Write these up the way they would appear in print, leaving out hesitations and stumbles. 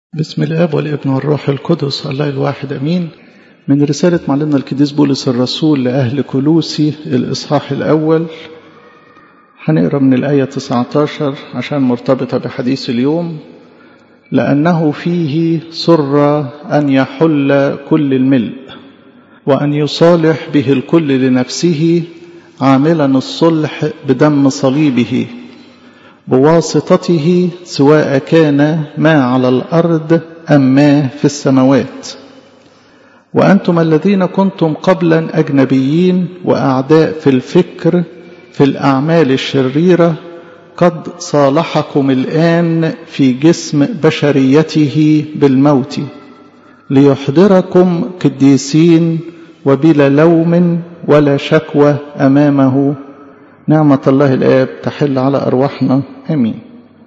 بسم الآب والابن والروح القدس الله الواحد أمين. من رسالة معلمنا القديس بولس الرسول لأهل كولوسي الإصحاح الأول، هنقرأ من الآية 19 عشان مرتبطة بحديث اليوم. لأنه فيه سر أن يحل كل الملء وأن يصالح به الكل لنفسه، عاملا الصلح بدم صليبه، بواسطته سواء كان ما على الأرض أم ما في السماوات. وأنتم الذين كنتم قبلا أجنبيين وأعداء في الفكر في الأعمال الشريرة، قد صالحكم الآن في جسم بشريته بالموت، ليحضركم قديسين وبلا لوم ولا شكوى أمامه. نعمة الله الآب تحل على أرواحنا آمين.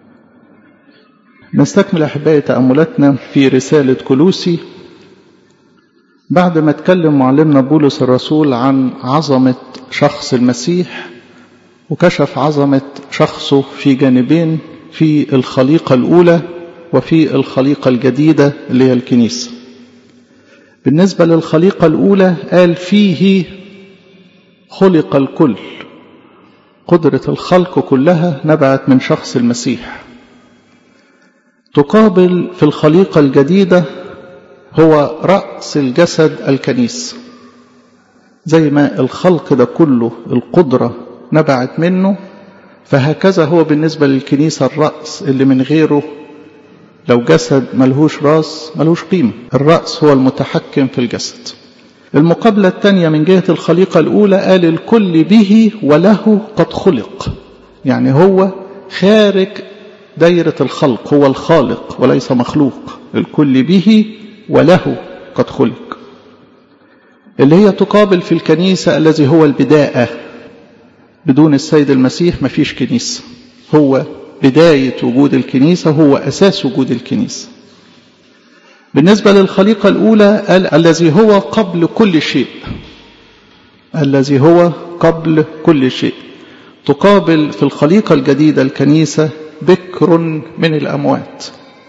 نستكمل أحبائي تأملاتنا في رسالة كولوسي بعد ما اتكلم معلمنا بولس الرسول عن عظمة شخص المسيح، وكشف عظمة شخصه في جانبين، في الخليقة الأولى وفي الخليقة الجديدة اللي هي الكنيسة. بالنسبة للخليقة الأولى قال فيه خلق الكل، قدرة الخلق كلها نبعت من شخص المسيح. تقابل في الخليقة الجديدة هو رأس الجسد الكنيسة، زي ما الخلق ده كله القدرة نبعت منه، فهكذا هو بالنسبة للكنيسة الرأس اللي من غيره لو جسد ملهوش راس ملهوش قيمة. الرأس هو المتحكم في الجسد. المقابلة الثانية من جهة الخليقة الأولى قال الكل به وله قد خلق، يعني هو خارج دايرة الخلق، هو الخالق وليس مخلوق. الكل به وله قد خلق، اللي هي تقابل في الكنيسة الذي هو البداية. بدون السيد المسيح مفيش كنيسة، هو بداية وجود الكنيسة، هو أساس وجود الكنيسة. بالنسبة للخليقة الأولى قال الذي هو قبل كل شيء، الذي هو قبل كل شيء. تقابل في الخليقة الجديدة الكنيسة بكر من الأموات،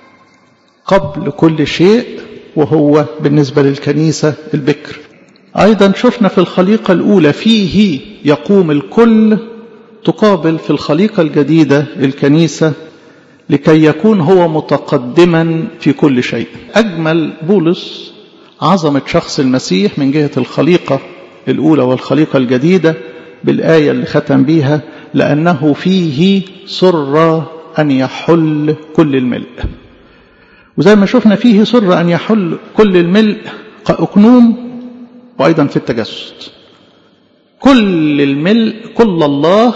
قبل كل شيء، وهو بالنسبة للكنيسة البكر. أيضا شفنا في الخليقة الأولى فيه يقوم الكل، تقابل في الخليقة الجديدة الكنيسة لكي يكون هو متقدما في كل شيء. أجمل بولس عظمة شخص المسيح من جهة الخليقة الأولى والخليقة الجديدة بالآية اللي ختم بيها لأنه فيه سر أن يحل كل الملء. وزي ما شفنا فيه سر أن يحل كل الملء كأقنوم، وأيضا في التجسد كل الملء، كل الله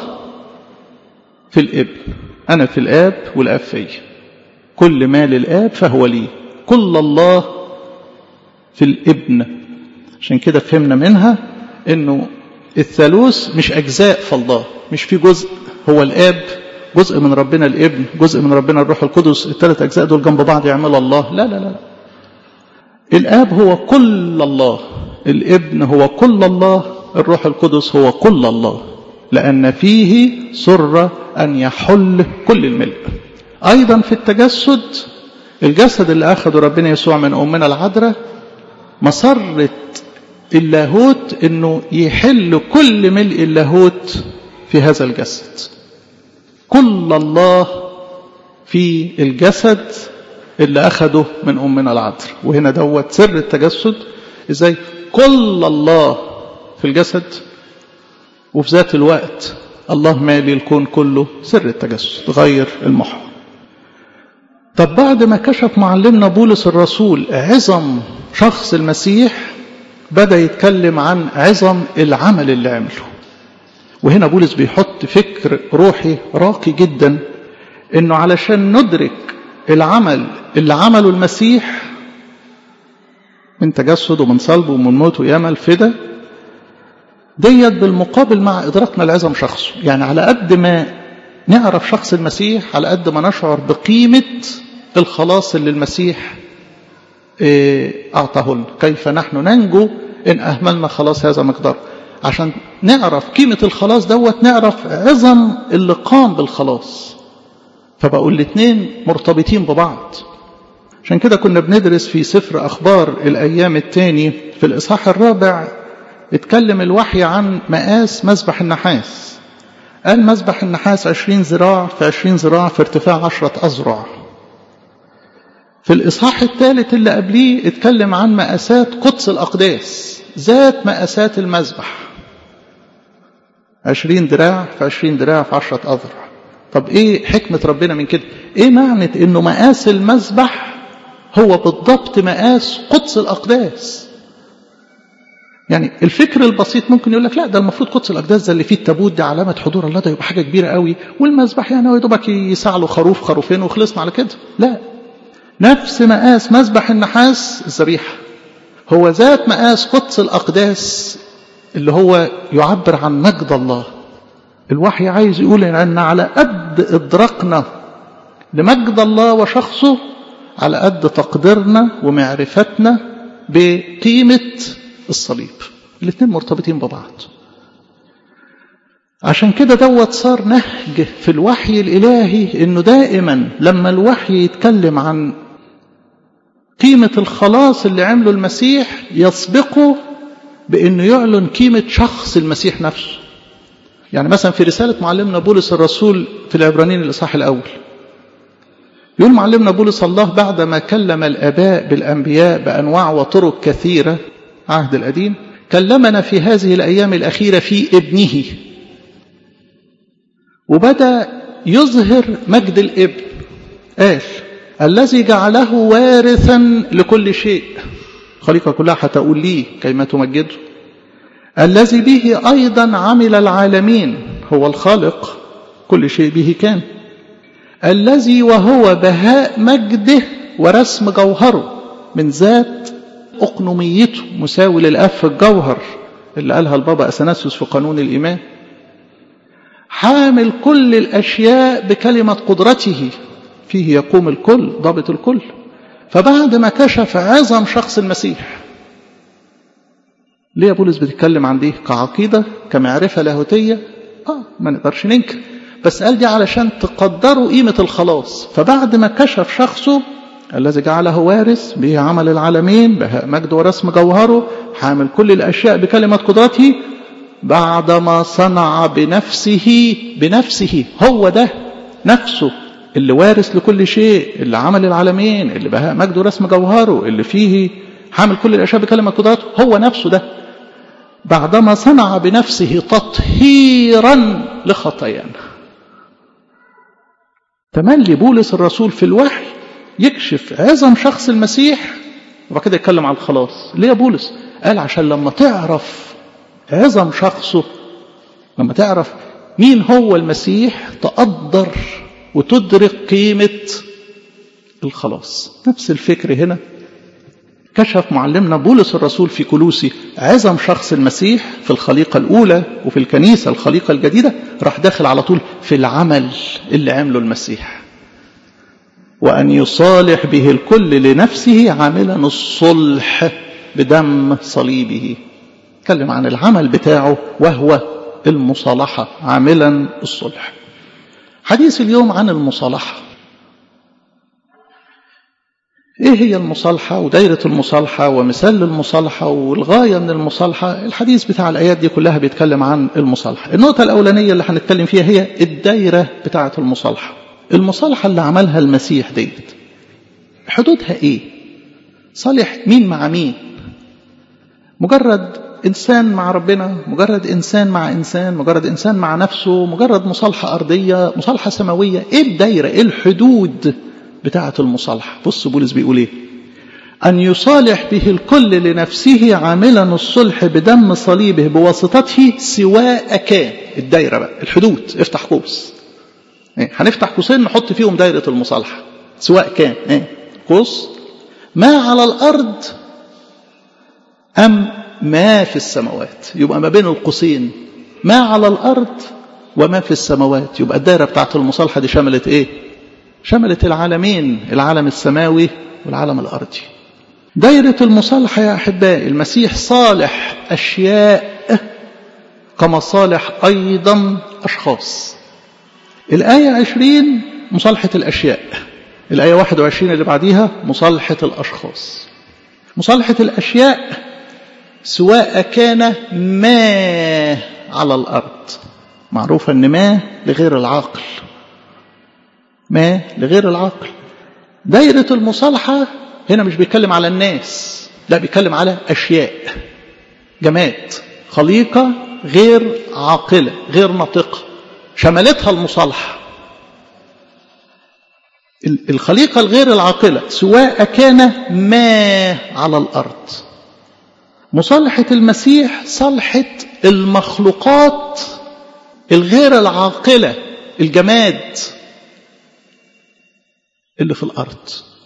في الابن. أنا في الآب والآب في، كل ما للآب فهو لي، كل الله في الابن. عشان كده فهمنا منها إنه الثالوث مش أجزاء في الله، مش في جزء هو الآب، جزء من ربنا الابن، جزء من ربنا الروح القدس، الثلاث أجزاء دول جنب بعض يعمل الله. لا لا لا، الآب هو كل الله، الابن هو كل الله، الروح القدس هو كل الله، لأن فيه سر أن يحل كل الملء. أيضا في التجسد الجسد اللي أخذه ربنا يسوع من أمنا العذراء، مسرة اللاهوت أنه يحل كل ملء اللاهوت في هذا الجسد. كل الله في الجسد اللي أخذه من أمنا العذراء. وهنا دوت سر التجسد، إزاي كل الله في الجسد وفي ذات الوقت الله مالي الكون كله. سر التجسد غير المحور. طب بعد ما كشف معلمنا بولس الرسول عظم شخص المسيح، بدأ يتكلم عن عظم العمل اللي عمله. وهنا بولس بيحط فكر روحي راقي جدا، انه علشان ندرك العمل اللي عمله المسيح من تجسد ومن صلب ومن موت وقيامة الفدا ديت، بالمقابل مع إدراكنا لعظم شخصه. يعني على قد ما نعرف شخص المسيح، على قد ما نشعر بقيمة الخلاص اللي المسيح أعطاه لنا. كيف نحن ننجو إن أهملنا خلاص هذا مقدار. عشان نعرف قيمة الخلاص دوت، نعرف عظم اللي قام بالخلاص. فبقول الاثنين مرتبطين ببعض. عشان كده كنا بندرس في سفر أخبار الأيام الثاني في الإصحاح 4 اتكلم الوحي عن مقاس مذبح النحاس. قال مذبح النحاس 20 ذراع في 20 ذراع في ارتفاع 10 أذرع. في الإصحاح الثالث اللي قبليه اتكلم عن مقاسات قدس الأقداس ذات مقاسات المذبح 20 ذراع في 20 ذراع في 10 أذرع. طب ايه حكمة ربنا من كده؟ ايه معنى انه مقاس المذبح هو بالضبط مقاس قدس الأقداس؟ يعني الفكر البسيط ممكن يقول لك لا ده المفروض قدس الأقداس ده اللي فيه التابوت ده علامة حضور الله، ده يبقى حاجة كبيرة قوي، والمذبح يعني هو يدوبك يسع له خروف خروفين وخلصنا على كده. لا، نفس مقاس مذبح النحاس الذبيحة هو ذات مقاس قدس الأقداس اللي هو يعبر عن مجد الله. الوحي عايز يقول ان على قد ادراكنا لمجد الله وشخصه على قد تقديرنا ومعرفتنا بقيمة الصليب. الاثنين مرتبطين ببعض. عشان كده صار نهج في الوحي الإلهي انه دائما لما الوحي يتكلم عن قيمة الخلاص اللي عمله المسيح يسبقه بانه يعلن قيمة شخص المسيح نفسه. يعني مثلا في رسالة معلمنا بولس الرسول في العبرانيين الإصحاح الأول يقول معلمنا بولس: الله بعدما كلم الآباء بالأنبياء بأنواع وطرق كثيرة عهد القديم كلمنا في هذه الأيام الأخيرة في ابنه، وبدأ يظهر مجد الابن. قال: الذي جعله وارثا لكل شيء، خليقة كلها حتقول ليه كيما تمجده، الذي به أيضا عمل العالمين، هو الخالق كل شيء به كان، الذي وهو بهاء مجده ورسم جوهره، من ذات أقنوميته مساوي للآب في الجوهر اللي قالها البابا أثناسيوس في قانون الإيمان، حامل كل الأشياء بكلمة قدرته، فيه يقوم الكل ضابط الكل. فبعد ما كشف عظم شخص المسيح، ليه بولس بتتكلم عن دي كعقيدة كمعرفة لاهوتية؟ ما نقدرش ننكر، بس قال دي علشان تقدروا قيمة الخلاص. فبعد ما كشف شخصه الذي جعله وارث به عمل العالمين بهاء مجد ورسم جوهره حامل كل الأشياء بكلمة قدرته، بعدما صنع بنفسه هو ده نفسه اللي وارث لكل شيء، اللي عمل العالمين، اللي بهاء مجد ورسم جوهره، اللي فيه حامل كل الأشياء بكلمة قدرته، هو نفسه ده. بعدما صنع بنفسه تطهيرا لخطايانا. تملي بولس الرسول في الوحي يكشف عظم شخص المسيح وبعد كده يتكلم عن الخلاص. ليه يا بولس؟ قال عشان لما تعرف عظم شخصه، لما تعرف مين هو المسيح، تقدر وتدرك قيمة الخلاص. نفس الفكر هنا كشف معلمنا بولس الرسول في كولوسي عظم شخص المسيح في الخليقة الأولى وفي الكنيسة الخليقة الجديدة، راح داخل على طول في العمل اللي عمله المسيح، وأن يصالح به الكل لنفسه عاملا الصلح بدم صليبه. تكلم عن العمل بتاعه وهو المصالحة، عاملا الصلح. حديث اليوم عن المصالحة. ايه هي المصالحة ودايرة المصالحة ومثال المصالحة والغاية من المصالحة؟ الحديث بتاع الآيات دي كلها بيتكلم عن المصالحة. النقطة الأولانية اللي هنتكلم فيها هي الدايرة بتاعة المصالحة. المصالحة اللي عملها المسيح ديت حدودها ايه؟ صالح مين مع مين؟ مجرد إنسان مع ربنا، مجرد إنسان مع إنسان، مجرد إنسان مع نفسه، مجرد مصالحة أرضية، مصالحة سماوية؟ ايه الدايرة؟ ايه الحدود بتاعة المصالحة؟ بص بولس بيقول ايه: أن يصالح به الكل لنفسه عاملا الصلح بدم صليبه بواسطته سواء كان. الدايرة بقى، الحدود، افتح قوس. هنفتح قوسين نحط فيهم دايرة المصالحة. سواء كان قوس ما على الأرض أم ما في السماوات. يبقى ما بين القوسين ما على الأرض وما في السماوات. يبقى الدايرة بتاعة المصالحة دي شملت ايه؟ شملت العالمين، العالم السماوي والعالم الأرضي. دايرة المصالحة يا أحبائي، المسيح صالح أشياء كما صالح أيضا أشخاص. الآية 20 مصالحة الأشياء، الآية 21 اللي بعديها مصالحة الأشخاص. مصالحة الأشياء سواء كان ما على الأرض. معروف أن ما لغير العاقل، ما لغير العاقل. دايرة المصالحة هنا مش بيتكلم على الناس، لا بيتكلم على أشياء، جماد، خليقة غير عاقلة غير ناطقة، شملتها المصالحة. الخليقة الغير العاقلة سواء كان ما على الأرض. مصالحة المسيح صالحة المخلوقات الغير العاقلة، الجماد اللي في الأرض،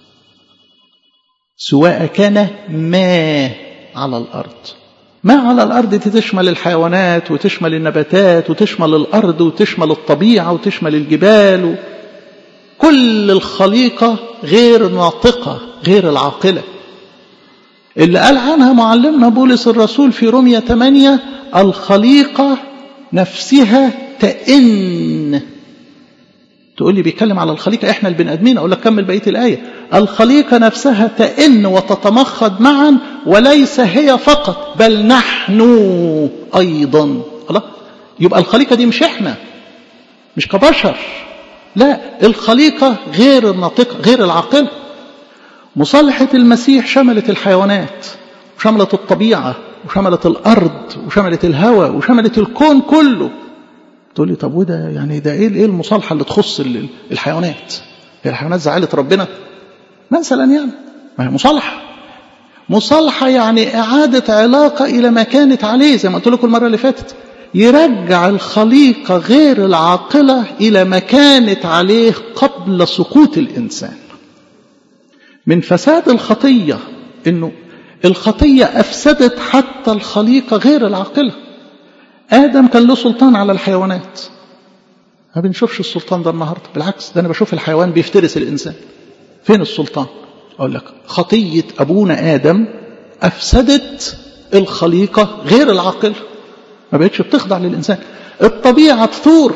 سواء كان ما على الأرض. ما على الأرض تشمل الحيوانات وتشمل النباتات وتشمل الأرض وتشمل الطبيعة وتشمل الجبال، كل الخليقة غير ناطقة غير العاقلة، اللي قال عنها معلمنا بولس الرسول في رومية 8: الخليقة نفسها تئن. تقول لي بيتكلم على الخليقة احنا البني ادمين، اقول لك كمل بقية الآية: الخليقة نفسها تئن وتتمخض معا، وليس هي فقط بل نحن ايضا. الله، يبقى الخليقة دي مش احنا، مش كبشر، لا، الخليقة غير الناطقة غير العاقلة. مصالحة المسيح شملت الحيوانات وشملت الطبيعة وشملت الأرض وشملت الهواء وشملت الكون كله. تقول لي طب وده يعني ده ايه المصالحة اللي تخص الحيوانات؟ هي الحيوانات زعلت ربنا مثلا؟ يعني ما هي مصالحة يعني إعادة علاقة إلى ما كانت عليه، زي ما قلت لكم المرة اللي فاتت، يرجع الخليقة غير العاقلة إلى ما كانت عليه قبل سقوط الإنسان. من فساد الخطية إنه الخطية أفسدت حتى الخليقة غير العاقلة. آدم كان له سلطان على الحيوانات، ما بنشوفش السلطان ده النهاردة، بالعكس ده أنا بشوف الحيوان بيفترس الإنسان. فين السلطان؟ أقول لك خطية أبونا آدم أفسدت الخليقة غير العاقلة، ما بقتش بتخضع للإنسان. الطبيعة تثور.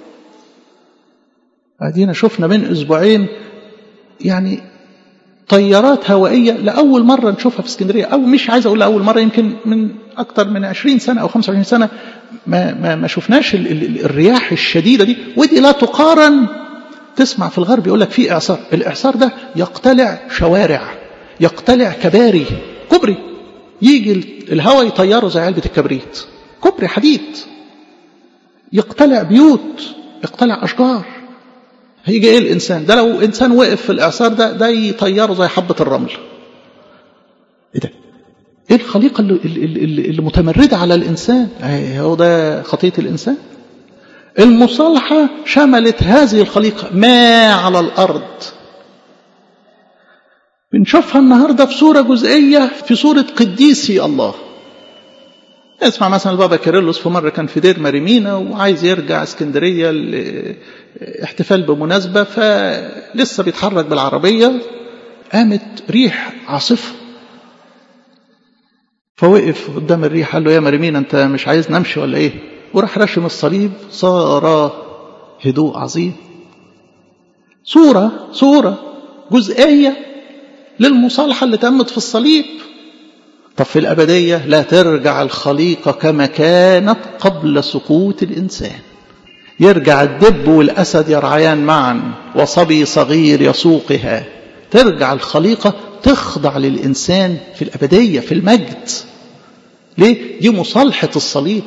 أدينا شفنا من أسبوعين يعني طيارات هوائية لأول مرة نشوفها في اسكندرية، أو مش عايز أقول لأول مرة، يمكن من أكتر من 20 سنة أو 25 سنة ما شفناش الرياح الشديدة دي. ودي لا تقارن. تسمع في الغرب يقول لك في إعصار، الإعصار ده يقتلع شوارع، يقتلع كباري، كبري، يجي الهواء يطيره زي علبة الكبريت، كبري حديد، يقتلع بيوت، يقتلع أشجار. هيجي ايه الانسان ده لو انسان وقف في الاعصار ده يطيره زي حبة الرمل؟ ايه ده؟ ايه الخليقة اللي متمردة على الانسان؟ هو ده خطية الانسان. المصالحة شملت هذه الخليقة ما على الارض. بنشوفها النهاردة في صورة جزئية، في صورة قديسي الله. اسمع مثلا البابا كيرلس في مرة كان في دير مريمينا وعايز يرجع اسكندرية احتفال بمناسبة، فلسه بيتحرك بالعربية، قامت ريح عاصفة، فوقف قدام الريح قال له: يا مريمينا انت مش عايز نمشي ولا ايه؟ وراح رشم الصليب، صار هدوء عظيم. صورة جزئية للمصالحة اللي تمت في الصليب. طب في الأبدية لا، ترجع الخليقة كما كانت قبل سقوط الإنسان. يرجع الدب والأسد يرعيان معا وصبي صغير يسوقها. ترجع الخليقة تخضع للإنسان في الأبدية في المجد. ليه؟ دي مصالحة الصليب.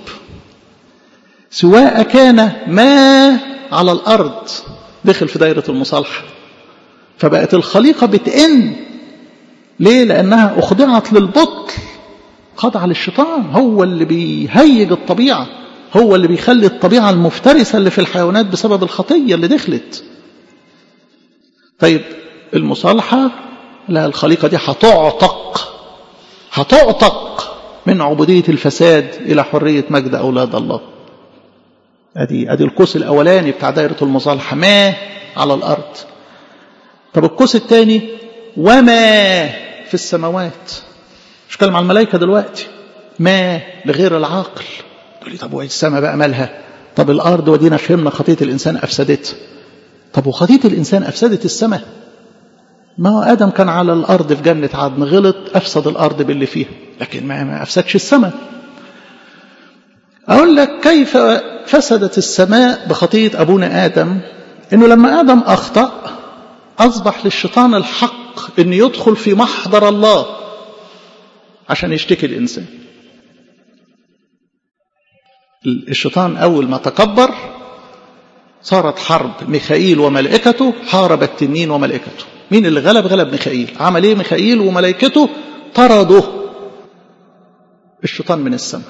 سواء كان ما على الأرض دخل في دائرة المصالحة، فبقت الخليقة بتئن. ليه؟ لأنها أخضعت للبطل، خضع للشيطان. هو اللي بيهيج الطبيعة، هو اللي بيخلي الطبيعة المفترسة اللي في الحيوانات بسبب الخطية اللي دخلت. طيب المصالحة، لا، الخليقة دي هتعتق من عبودية الفساد إلى حرية مجد أولاد الله. أدي القوس الأولاني بتاع دائرة المصالحة، ما على الأرض. طب القوس الثاني، وما في السماوات. مش كلام عن الملائكة دلوقتي، ما لغير العاقل. تقول لي طب وإيه السماء بقى مالها؟ طب الأرض ودينا فهمنا خطية الإنسان أفسدتها. طب وخطية الإنسان أفسدت السماء؟ ما هو آدم كان على الأرض في جنة عدن، غلط أفسد الأرض باللي فيها، لكن ما أفسدش السماء. أقول لك كيف فسدت السماء بخطية أبونا آدم. إنه لما آدم أخطأ أصبح للشيطان الحق إنه يدخل في محضر الله عشان يشتكي الإنسان. الشيطان أول ما تكبر صارت حرب، ميخائيل وملائكته حارب التنين وملائكته. مين اللي غلب؟ غلب ميخائيل. عمل ايه ميخائيل وملائكته؟ طردوا الشيطان من السماء.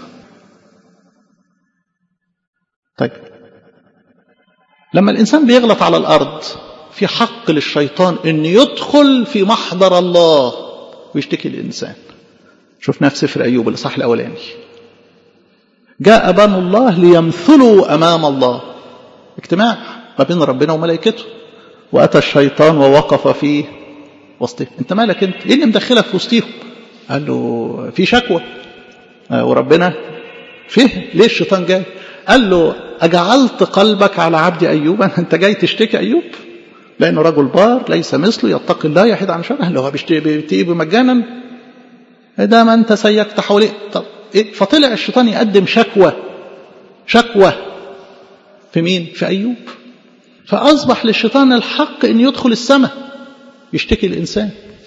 طيب لما الإنسان بيغلط على الأرض في حق للشيطان أن يدخل في محضر الله ويشتكي الإنسان. شوف نفس سفر أيوب الإصحاح الأولاني، جاء بنو الله ليمثلوا أمام الله، اجتماع ما بين ربنا وملائكته، وأتى الشيطان ووقف في وسطهم. انت مالك انت؟ ايه اللي مدخلك في وسطهم؟ قال له في شكوى. وربنا فهم ليه الشيطان جاي. قال له أجعلت قلبك على عبد أيوب؟ انت جاي تشتكي أيوب لأنه رجل بار ليس مثله يتقي الله يحيد عن شره. اللي هو بيشتكي مجانا، ده ما انت سيكت حواليه. طب إيه؟ فطلع الشيطان يقدم شكوى في مين؟ في أيوب. فأصبح للشيطان الحق أن يدخل السماء يشتكي الإنسان.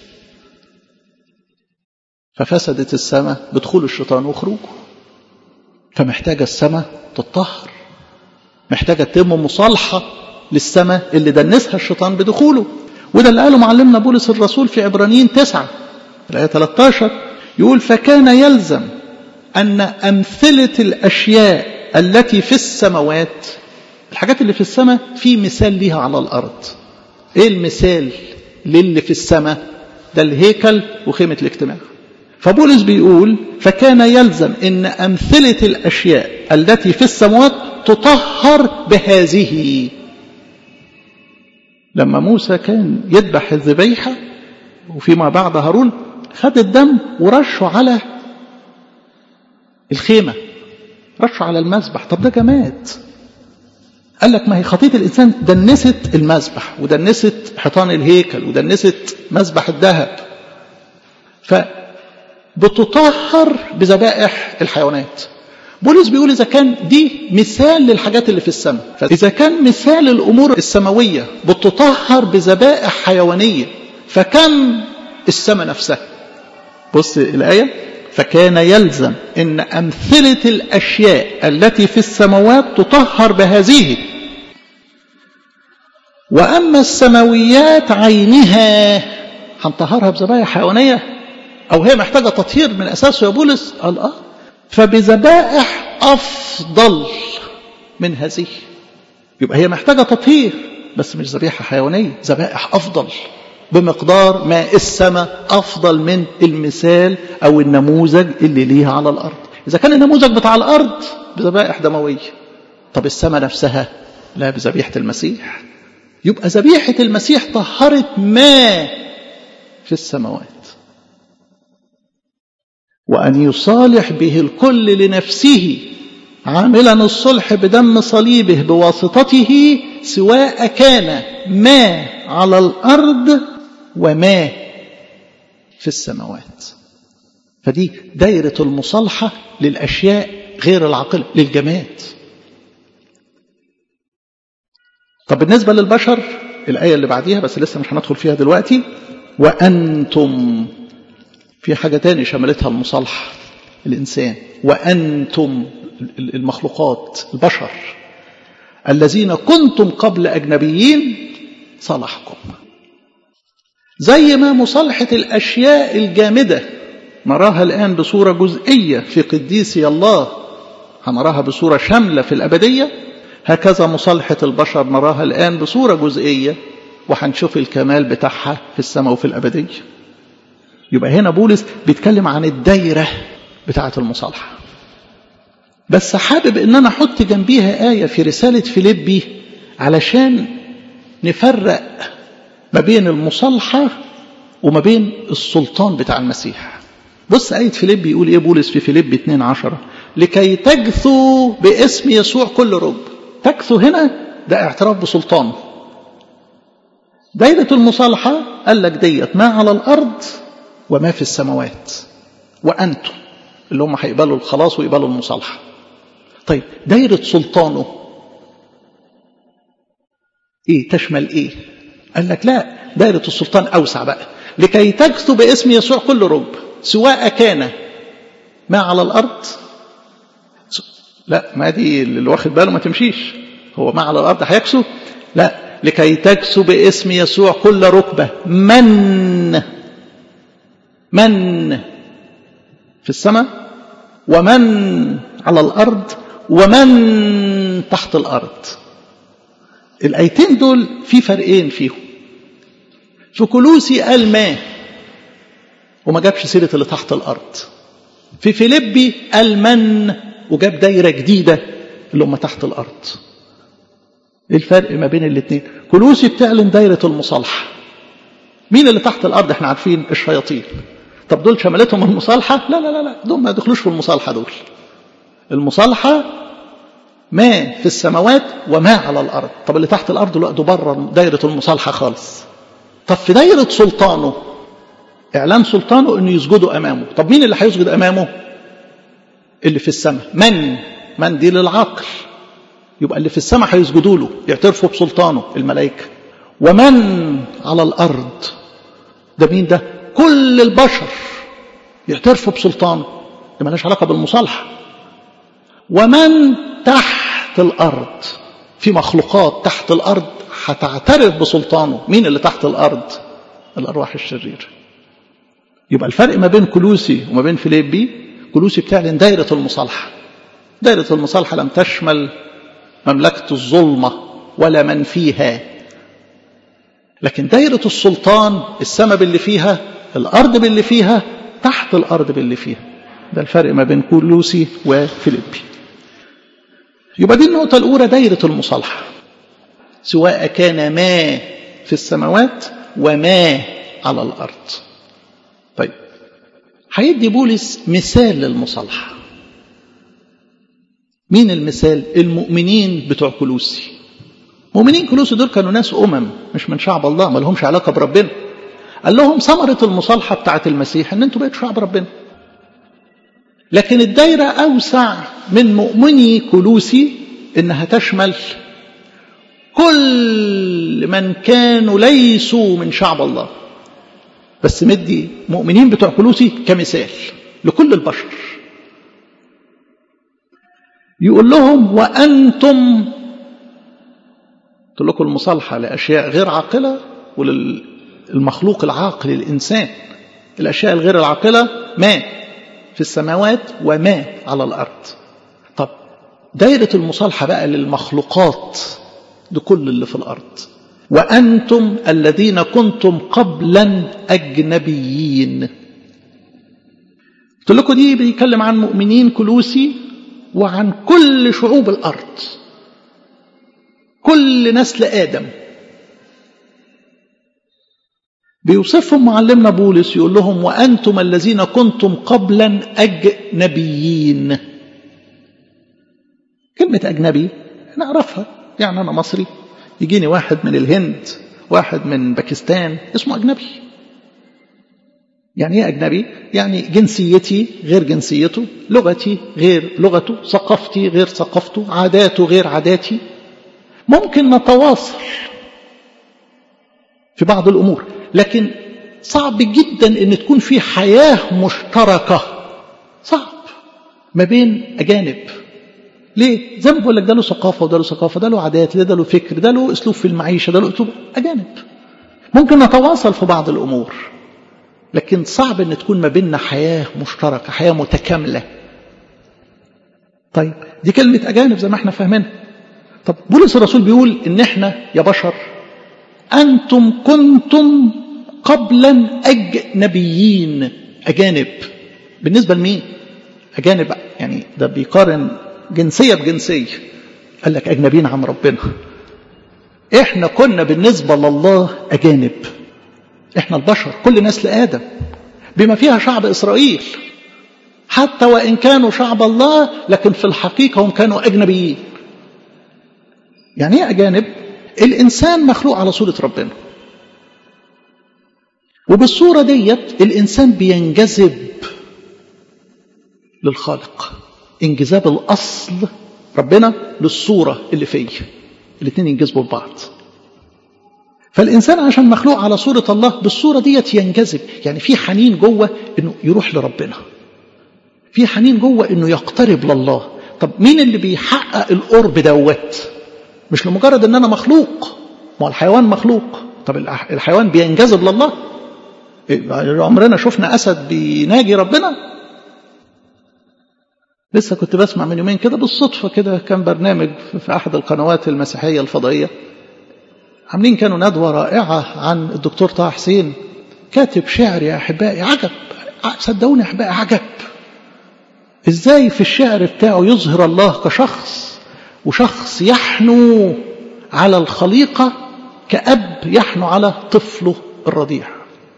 ففسدت السماء بدخول الشيطان وخروجه. فمحتاجة السماء تطهر، محتاجة تتم مصالحة للسماء اللي دنسها الشيطان بدخوله. وده اللي قاله معلمنا بولس الرسول في عبرانيين 9 الآية 13، يقول فكان يلزم أن أمثلة الأشياء التي في السماوات، الحاجات اللي في السماء في مثال ليها على الأرض. إيه المثال للي في السماء؟ ده الهيكل وخيمة الاجتماع. فبولس بيقول فكان يلزم أن أمثلة الأشياء التي في السماوات تطهر بهذه. لما موسى كان يذبح الذبيحة وفيما بعد هارون خد الدم ورشه على الخيمة، رشه على المذبح. طب ده جماد. قال لك ما هي خطية الإنسان دنست المذبح ودنست حيطان الهيكل ودنست مذبح الذهب، فبتطهر بذبائح الحيوانات. بولس بيقول إذا كان دي مثال للحاجات اللي في السماء، فإذا كان مثال الأمور السماوية بتطهر بذبائح حيوانية، فكم السماء نفسها. بص الآية، فكان يلزم إن أمثلة الأشياء التي في السماوات تطهر بهذه، وأما السماويات عينها هنطهرها بذبائح حيوانية أو هي محتاجة تطهير من أساسه يا بولس؟ قال فبذبائح أفضل من هذه. يبقى هي محتاجة تطهير بس مش ذبيحة حيوانية، ذبائح أفضل بمقدار ما السماء أفضل من المثال أو النموذج اللي ليها على الأرض. إذا كان النموذج بتاع الأرض بذبائح دموية، طب السماء نفسها لا، بذبيحة المسيح. يبقى ذبيحة المسيح طهرت ما في السماوات، وأن يصالح به الكل لنفسه عاملا الصلح بدم صليبه بواسطته، سواء كان ما على الأرض وما في السماوات. فدي دائرة المصالحة للأشياء غير العاقلة، للجماد. طب بالنسبة للبشر الآية اللي بعديها بس لسه مش هندخل فيها دلوقتي، وأنتم، في حاجة تاني شملتها المصالحة الإنسان، وأنتم المخلوقات البشر الذين كنتم قبل أجنبيين صالحكم. زي ما مصالحة الأشياء الجامدة نراها الآن بصورة جزئية في قديسي الله هنراها بصورة شاملة في الأبدية، هكذا مصالحة البشر نراها الآن بصورة جزئية وهنشوف الكمال بتاعها في السماء وفي الأبدية. يبقى هنا بولس بيتكلم عن الدايرة بتاعة المصالحة. بس حابب ان انا احط جنبيها آية في رسالة فيليبي علشان نفرق ما بين المصالحة وما بين السلطان بتاع المسيح. بص آية فيليبي يقول ايه بولس في فيليبي 2:10، لكي تجثوا باسم يسوع كل رب. تجثوا هنا ده اعتراف بسلطانه، دايرة المصالحة قال لك ديت ما على الأرض وما في السماوات، وأنتم اللي هم هيقبلوا الخلاص ويقبلوا المصالحة. طيب دايرة سلطانه إيه تشمل إيه؟ قال لك لا، دايرة السلطان أوسع بقى، لكي تكتب باسم يسوع كل ركبة سواء كان ما على الأرض. لا، ما دي اللي واخد باله ما تمشيش، هو ما على الأرض هيكسو؟ لا، لكي تكسو باسم يسوع كل ركبة من في السماء ومن على الأرض ومن تحت الأرض. الآيتين دول في فرقين فيهم. في كولوسي قال ما وما جابش سيرة اللي تحت الأرض. في فيليبي قال من وجاب دايرة جديدة اللي هم تحت الأرض. ايه الفرق ما بين الاثنين؟ كولوسي بتعلن دايرة المصالحة. مين اللي تحت الأرض؟ احنا عارفين الشياطين. طب دول شملتهم المصالحة؟ لا لا لا، دول ما يدخلوش في المصالحة. دول المصالحة ما في السماوات وما على الأرض. طب اللي تحت الأرض لا، ده بره دايرة المصالحة خالص. طب في دايرة سلطانه، إعلان سلطانه إنه يسجدوا أمامه. طب مين اللي هيسجد أمامه؟ اللي في السماء. من دي للعقل، يبقى اللي في السماء هيسجدوا له، يعترفوا بسلطانه، الملائكة. ومن على الأرض ده مين؟ ده كل البشر يعترفوا بسلطانه، ده مالهاش علاقة بالمصالحة. ومن تحت الأرض، في مخلوقات تحت الأرض هتعترف بسلطانه. مين اللي تحت الأرض؟ الأرواح الشريرة. يبقى الفرق ما بين كولوسي وما بين فيليبي، كولوسي بتعلن دايرة المصالحة. دايرة المصالحة لم تشمل مملكة الظلمة ولا من فيها، لكن دايرة السلطان السماء باللي فيها، الأرض باللي فيها، تحت الأرض باللي فيها. ده الفرق ما بين كولوسي وفيليبي. يبقى دي النقطة الأولى، دايرة المصالحة، سواء كان ما في السماوات وما على الأرض. طيب هيدي بولس مثال للمصالحة. مين المثال؟ المؤمنين بتوع كولوسي. مؤمنين كولوسي دول كانوا ناس مش من شعب الله، ما لهمش علاقة بربنا. قال لهم ثمرة المصالحة بتاعت المسيح ان انتوا بقيتوا شعب ربنا. لكن الدايرة أوسع من مؤمني كولوسي، إنها تشمل كل من كانوا ليسوا من شعب الله، بس مدي مؤمنين بتوع كولوسي كمثال لكل البشر. يقول لهم وأنتم، قلت لكم المصالحة لأشياء غير عاقلة وللمخلوق العاقل الإنسان. الأشياء الغير العاقلة ما في السماوات وما على الأرض. طب دايرة المصالحة بقى للمخلوقات لكل اللي في الأرض. وأنتم الذين كنتم قبلا أجنبيين. قلت لكم دي بيتكلم عن مؤمنين كولوسي وعن كل شعوب الأرض، كل نسل آدم. بيوصفهم معلمنا بولس، يقول لهم وأنتم الذين كنتم قبلا أجنبيين. كلمة أجنبي نعرفها، يعني أنا مصري يجيني واحد من الهند، واحد من باكستان، اسمه أجنبي. يعني إيه أجنبي؟ يعني جنسيتي غير جنسيته، لغتي غير لغته، ثقافتي غير ثقافته، عاداته غير عاداتي. ممكن نتواصل في بعض الأمور، لكن صعب جدا أن تكون في حياة مشتركة. صعب ما بين أجانب. ليه؟ زي ما بقول لك، ده له ثقافة وده له ثقافة، ده له عادات، ده له فكر، ده له أسلوب في المعيشة، ده له أسلوب. أجانب ممكن نتواصل في بعض الأمور، لكن صعب أن تكون ما بيننا حياة مشتركة، حياة متكاملة. طيب دي كلمة أجانب زي ما احنا فاهمين. طب بولس الرسول بيقول إن احنا يا بشر أنتم كنتم قبلا أجنبيين. أجانب بالنسبة لمين؟ أجانب يعني ده بيقارن جنسية بجنسية. قال لك أجنبيين عن ربنا. إحنا كنا بالنسبة لله أجانب. إحنا البشر كل نسل آدم بما فيها شعب إسرائيل، حتى وإن كانوا شعب الله لكن في الحقيقة هم كانوا أجنبيين. يعني إيه أجانب؟ الإنسان مخلوق على صورة ربنا، وبالصورة ديت الإنسان بينجذب للخالق، انجذاب الأصل ربنا للصورة اللي فيه، الاثنين ينجذبوا ببعض. فالإنسان عشان مخلوق على صورة الله بالصورة ديت ينجذب، يعني في حنين جوه إنه يروح لربنا، في حنين جوه إنه يقترب لله. طب مين اللي بيحقق القرب دوت؟ مش لمجرد إن أنا مخلوق، ما الحيوان مخلوق. طب الحيوان بينجذب لله؟ عمرنا شفنا أسد بيناجي ربنا؟ لسه كنت بسمع من يومين كده بالصدفة كده، كان برنامج في أحد القنوات المسيحية الفضائية عاملين كانوا ندوة رائعة عن الدكتور طه حسين، كاتب شعر يا أحبائي عجب، صدقوني يا أحبائي عجب، إزاي في الشعر بتاعه يظهر الله كشخص، وشخص يحنو على الخليقة كأب يحنو على طفله الرضيع.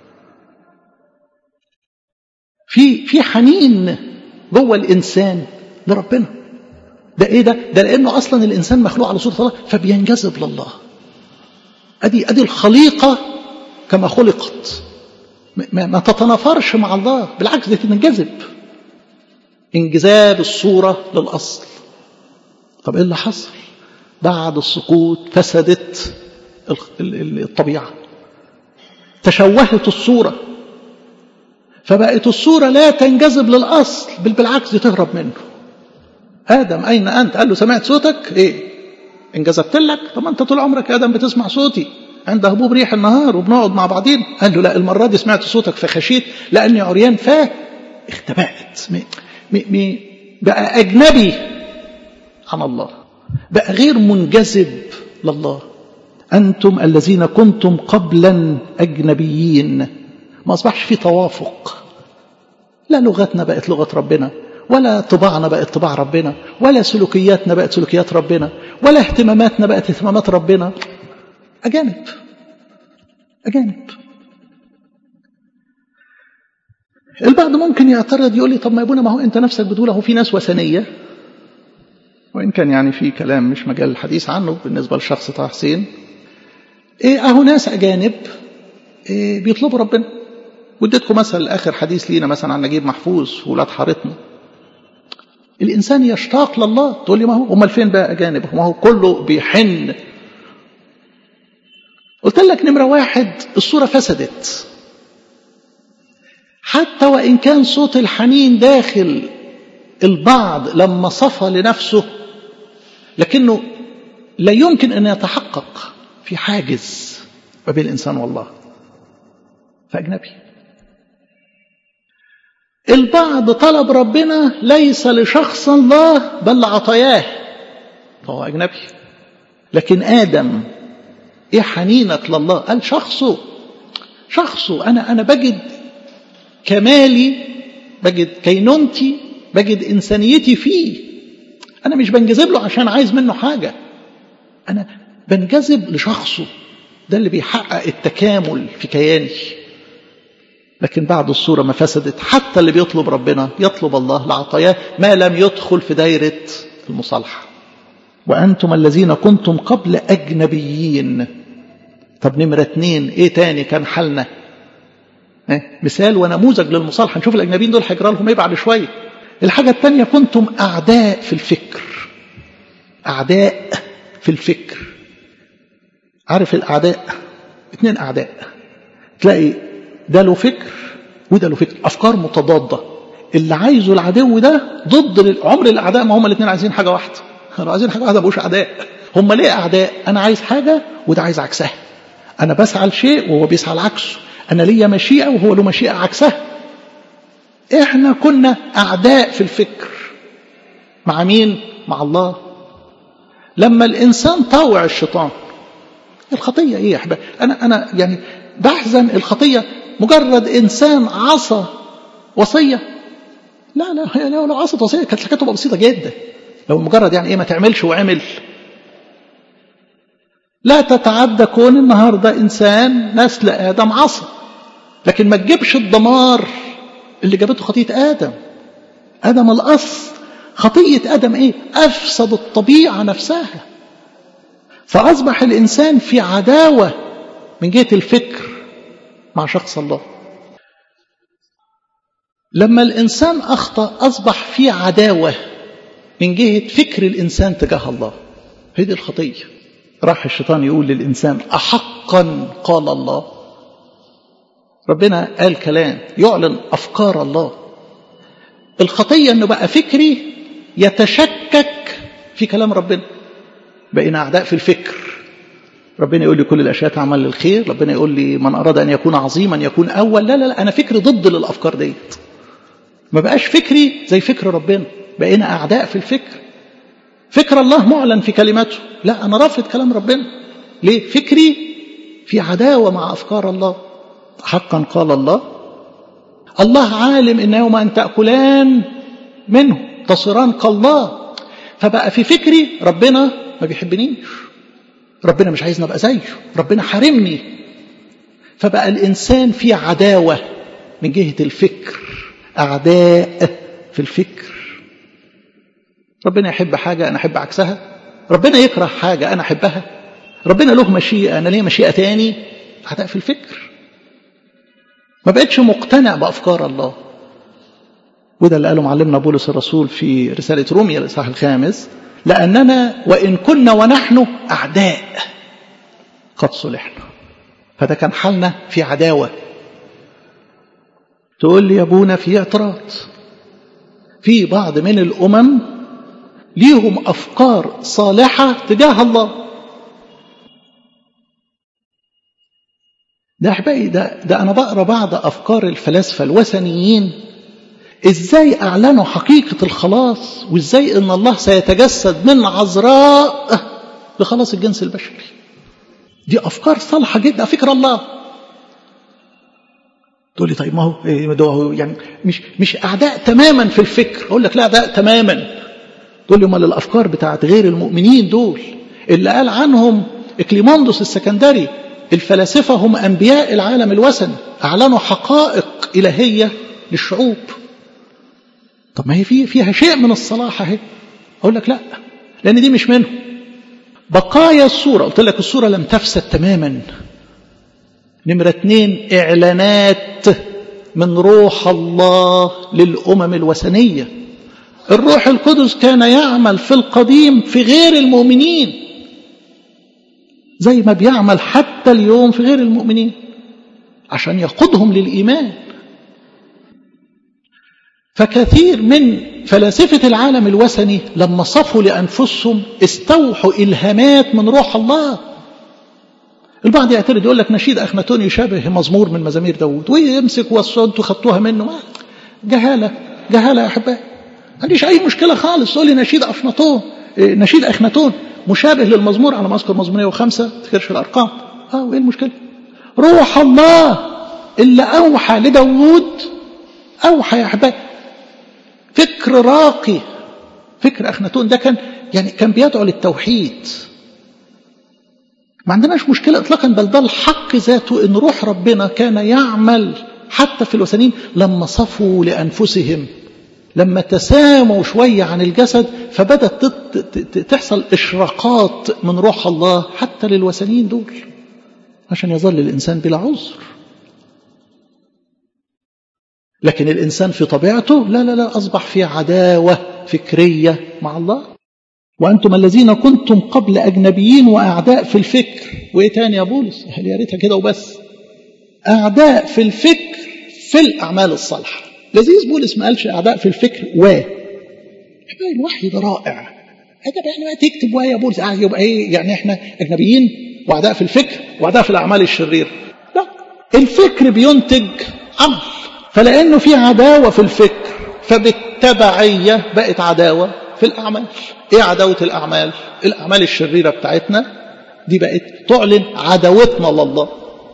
في حنين جوه الإنسان لربنا. ده إيه ده؟ ده لأنه أصلا الإنسان مخلوق على صورة الله فبينجذب لله. أدي الخليقة كما خلقت، ما تتنافرش مع الله، بالعكس دي تنجذب، انجذاب الصورة للأصل. طب إيه اللي حصل؟ بعد السقوط فسدت الطبيعة، تشوهت الصورة، فبقت الصورة لا تنجذب للأصل، بل بالعكس دي تهرب منه. آدم أين أنت؟ قال له سمعت صوتك، إيه انجذبت لك؟ طب ما أنت طول عمرك يا آدم بتسمع صوتي عند هبوب ريح النهار وبنقعد مع بعضين. قال له لا، المرة دي سمعت صوتك فخشيت لأني عريان فاختبأت. بقى أجنبي عن الله، بقى غير منجذب لله. أنتم الذين كنتم قبلا أجنبيين. ما أصبحش في توافق، لا لغتنا بقت لغة ربنا، ولا طباعنا بقت طباع ربنا، ولا سلوكياتنا بقت سلوكيات ربنا، ولا اهتماماتنا بقت اهتمامات ربنا. أجانب. البعض ممكن يعترض يقول لي طب ما يبونا، ما هو أنت نفسك بتقول هو في ناس وثنية، وإن كان يعني في كلام مش مجال الحديث عنه بالنسبة لشخص طه حسين. أهو ناس أجانب بيطلبوا ربنا. وديتكم مثل آخر حديث لينا مثلا عن نجيب محفوظ وولاد حارتنا. الإنسان يشتاق لله، تقول لي ما هو أمال فين بقى أجانب؟ ما هو كله بيحن. قلت لك نمرة واحد، الصورة فسدت، حتى وإن كان صوت الحنين داخل البعض لما صفى لنفسه، لكنه لا يمكن أن يتحقق، في حاجز ما بين الإنسان والله، فأجنبي. البعض طلب ربنا ليس لشخص الله بل لعطاياه، فهو أجنبي. لكن آدم إيه حنينك لله؟ قال شخصه أنا بجد كمالي، بجد كينونتي، بجد إنسانيتي فيه. أنا مش بنجذب له عشان عايز منه حاجة، أنا بنجذب لشخصه، ده اللي بيحقق التكامل في كياني. لكن بعد الصورة ما فسدت، حتى اللي بيطلب ربنا يطلب الله لعطاياه ما لم يدخل في دايرة المصالحة. وأنتم الذين كنتم قبل أجنبيين. طب نمرة 2 إيه تاني كان حالنا؟ مثال ونموذج للمصالحة. نشوف الأجنبيين دول هيجرى لهم إيه بعد شوية. الحاجة الثانية، كنتم أعداء في الفكر. أعداء في الفكر. عارف الأعداء؟ 2 أعداء، تلاقي ده له فكر وده له فكر، أفكار متضادة. اللي عايزه العدو ده ضد عمر الأعداء، ما هم الاثنين عايزين حاجة واحدة. لو عايزين حاجة واحدة مبقوش أعداء. هم ليه أعداء؟ أنا عايز حاجة وده عايز عكسها، أنا بسعى لشيء وهو بيسعى لعكسه، أنا ليا مشيئة وهو له مشيئة عكسها. إحنا كنا أعداء في الفكر. مع مين؟ مع الله. لما الإنسان طاوع الشيطان، الخطية إيه يا أحباب؟ أنا يعني بحزن. الخطية مجرد إنسان عصى وصية؟ لا، لو عصت وصية كانت الحكاية تبقى بسيطة جدا. لو مجرد يعني إيه ما تعملش وعمل. لا تتعدى كون النهاردة إنسان نسل آدم عصى، لكن ما تجيبش الدمار اللي جابته خطية آدم. آدم الأصل، خطية آدم إيه؟ أفسد الطبيعة نفسها، فأصبح الإنسان في عداوة من جهة الفكر مع شخص الله. لما الإنسان أخطأ أصبح في عداوة من جهة فكر الإنسان تجاه الله. هي دي الخطية. راح الشيطان يقول للإنسان أحقا قال الله. ربنا قال كلام يعلن أفكار الله. الخطية أنه بقى فكري يتشكك في كلام ربنا. بقينا أعداء في الفكر. ربنا يقول لي كل الأشياء تعمل للخير. ربنا يقول لي من أراد أن يكون عظيما يكون أول. لا لا لا، أنا فكري ضد للأفكار ديت. ما بقاش فكري زي فكر ربنا. بقينا أعداء في الفكر. فكر الله معلن في كلماته. لا، أنا رافض كلام ربنا. ليه؟ فكري في عداوة مع أفكار الله. حقا قال الله. الله عالم إن يوم أن تأكلان منه تصيران كالله. فبقى في فكري ربنا ما بيحبنيش. ربنا مش عايزني أبقى زيه. ربنا حارمني. فبقى الإنسان في عداوة من جهة الفكر. أعداء في الفكر. ربنا يحب حاجة أنا أحب عكسها. ربنا يكره حاجة أنا أحبها. ربنا له مشيئة أنا ليه مشيئة تاني. أعداء في الفكر. ما بقتش مقتنع بأفكار الله. وده اللي قاله معلمنا بولس الرسول في رسالة روميا الإصحاح 5. لأننا وإن كنا ونحن أعداء قد صلحنا. فده كان حالنا في عداوة. تقول لي يا ابونا في اعتراض. في بعض من الأمم ليهم أفكار صالحة تجاه الله. ده أحبائي ده أنا بقرأ بعض أفكار الفلاسفة الوثنيين إزاي أعلنوا حقيقة الخلاص وإزاي إن الله سيتجسد من عذراء لخلاص الجنس البشري. دي أفكار صالحة جدا. فكر الله. تقول لي طيب ما هو يعني مش أعداء تماما في الفكر. أقول لك لا، أعداء تماما. تقول لي امال الأفكار بتاعت غير المؤمنين دول اللي قال عنهم إكليماندوس السكندري الفلاسفة هم أنبياء العالم الوثني أعلنوا حقائق إلهية للشعوب. طب ما هي فيها شيء من الصلاح اهي. أقول لك لا، لأن دي مش منه. بقايا الصورة، قلت لك الصورة لم تفسد تماما. نمرة 2 إعلانات من روح الله للأمم الوثنية. الروح القدس كان يعمل في القديم في غير المؤمنين زي ما بيعمل حتى اليوم في غير المؤمنين عشان يقودهم للإيمان. فكثير من فلاسفة العالم الوثني لما صفوا لأنفسهم استوحوا إلهامات من روح الله. البعض يعترض يقول لك نشيد أخناتون يشابه مزمور من مزامير داود ويمسك وانتوا خدتوها منه. جهالة يا أحبائي. ما عنديش أي مشكلة خالص تقول لي نشيد أخناتون مشابه للمزمور على ما أذكر مزمور 105 تذكرش الأرقام. وإيه المشكلة؟ روح الله اللي أوحى لداود أوحى يا أحبائي فكر راقي. فكر أخناتون ده كان بيدعو للتوحيد. ما عندناش مشكلة إطلاقا، بل ده الحق ذاته إن روح ربنا كان يعمل حتى في الوثنيين لما صفوا لأنفسهم، لما تساموا شوية عن الجسد فبدت تحصل إشراقات من روح الله حتى للوثنيين دول عشان يظل الإنسان بلا عذر. لكن الإنسان في طبيعته لا أصبح في عداوة فكرية مع الله. وأنتم الذين كنتم قبل أجنبيين وأعداء في الفكر. وإيه تاني يا بولس؟ يا ريتها كده وبس. أعداء في الفكر في الأعمال الصالحة. لذيذ بولس ما قالش أعداء في الفكر الوحي ده رائع. هذا يعني ما تكتب يا بولس يبقى إيه يعني إحنا أجنبيين وأعداء في الفكر وأعداء في الأعمال الشريرة. لا، الفكر بينتج عمل. فلأنه في عداوة في الفكر فبالتبعية بقت عداوة في الأعمال. إيه عداوة الأعمال؟ الأعمال الشريرة بتاعتنا دي بقت تعلن عداوتنا لله.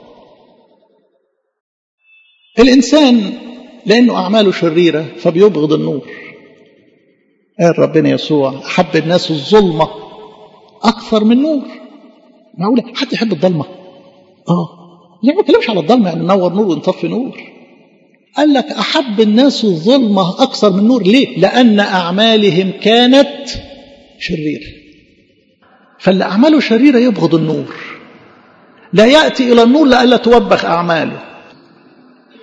الإنسان لأنه أعماله شريرة فبيبغض النور. قال ربنا يسوع أحب الناس الظلمة أكثر من النور. معقولة حد يحب الظلمة؟ يعني ما كلمش على الظلمة يعني ننور نور ونطفي نور. قال لك أحب الناس الظلمة أكثر من النور. ليه؟ لأن أعمالهم كانت شريرة. فاللي أعماله شريرة يبغض النور. لا يأتي إلى النور لألا توبخ أعماله.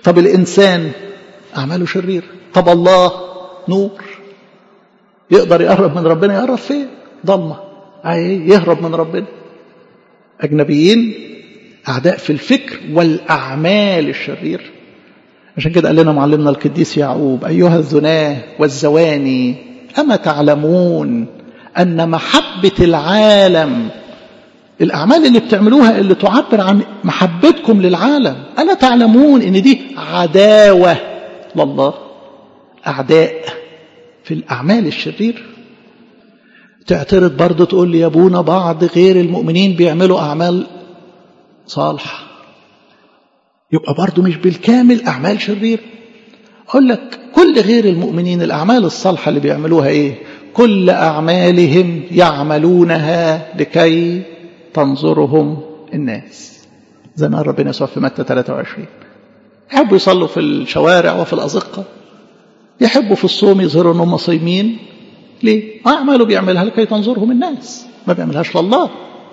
طب الإنسان أعماله شرير. طب الله نور، يقدر يقرب من ربنا، يقرب فين؟ ضلمة، يهرب من ربنا. أجنبيين، أعداء في الفكر والأعمال الشرير. عشان كده قال لنا معلمنا القديس يعقوب: أيها الزناه والزواني، أما تعلمون أن محبة العالم، الأعمال اللي بتعملوها اللي تعبر عن محبتكم للعالم، ألا تعلمون أن دي عداوة لله؟ أعداء في الأعمال الشرير. تعترض برضو تقول لي: يا ابونا بعض غير المؤمنين بيعملوا أعمال صالحة، يبقى برضو مش بالكامل أعمال شرير. أقول لك: كل غير المؤمنين الأعمال الصالحة اللي بيعملوها إيه؟ كل أعمالهم يعملونها لكي تنظرهم الناس، زي ما ربنا يسوع في متى 23. يحبوا يصلوا في الشوارع وفي الأزقة، يحبوا في الصوم يظهروا أنهم صايمين. ليه؟ أعماله بيعملها لكي تنظرهم الناس، ما بيعملهاش لله.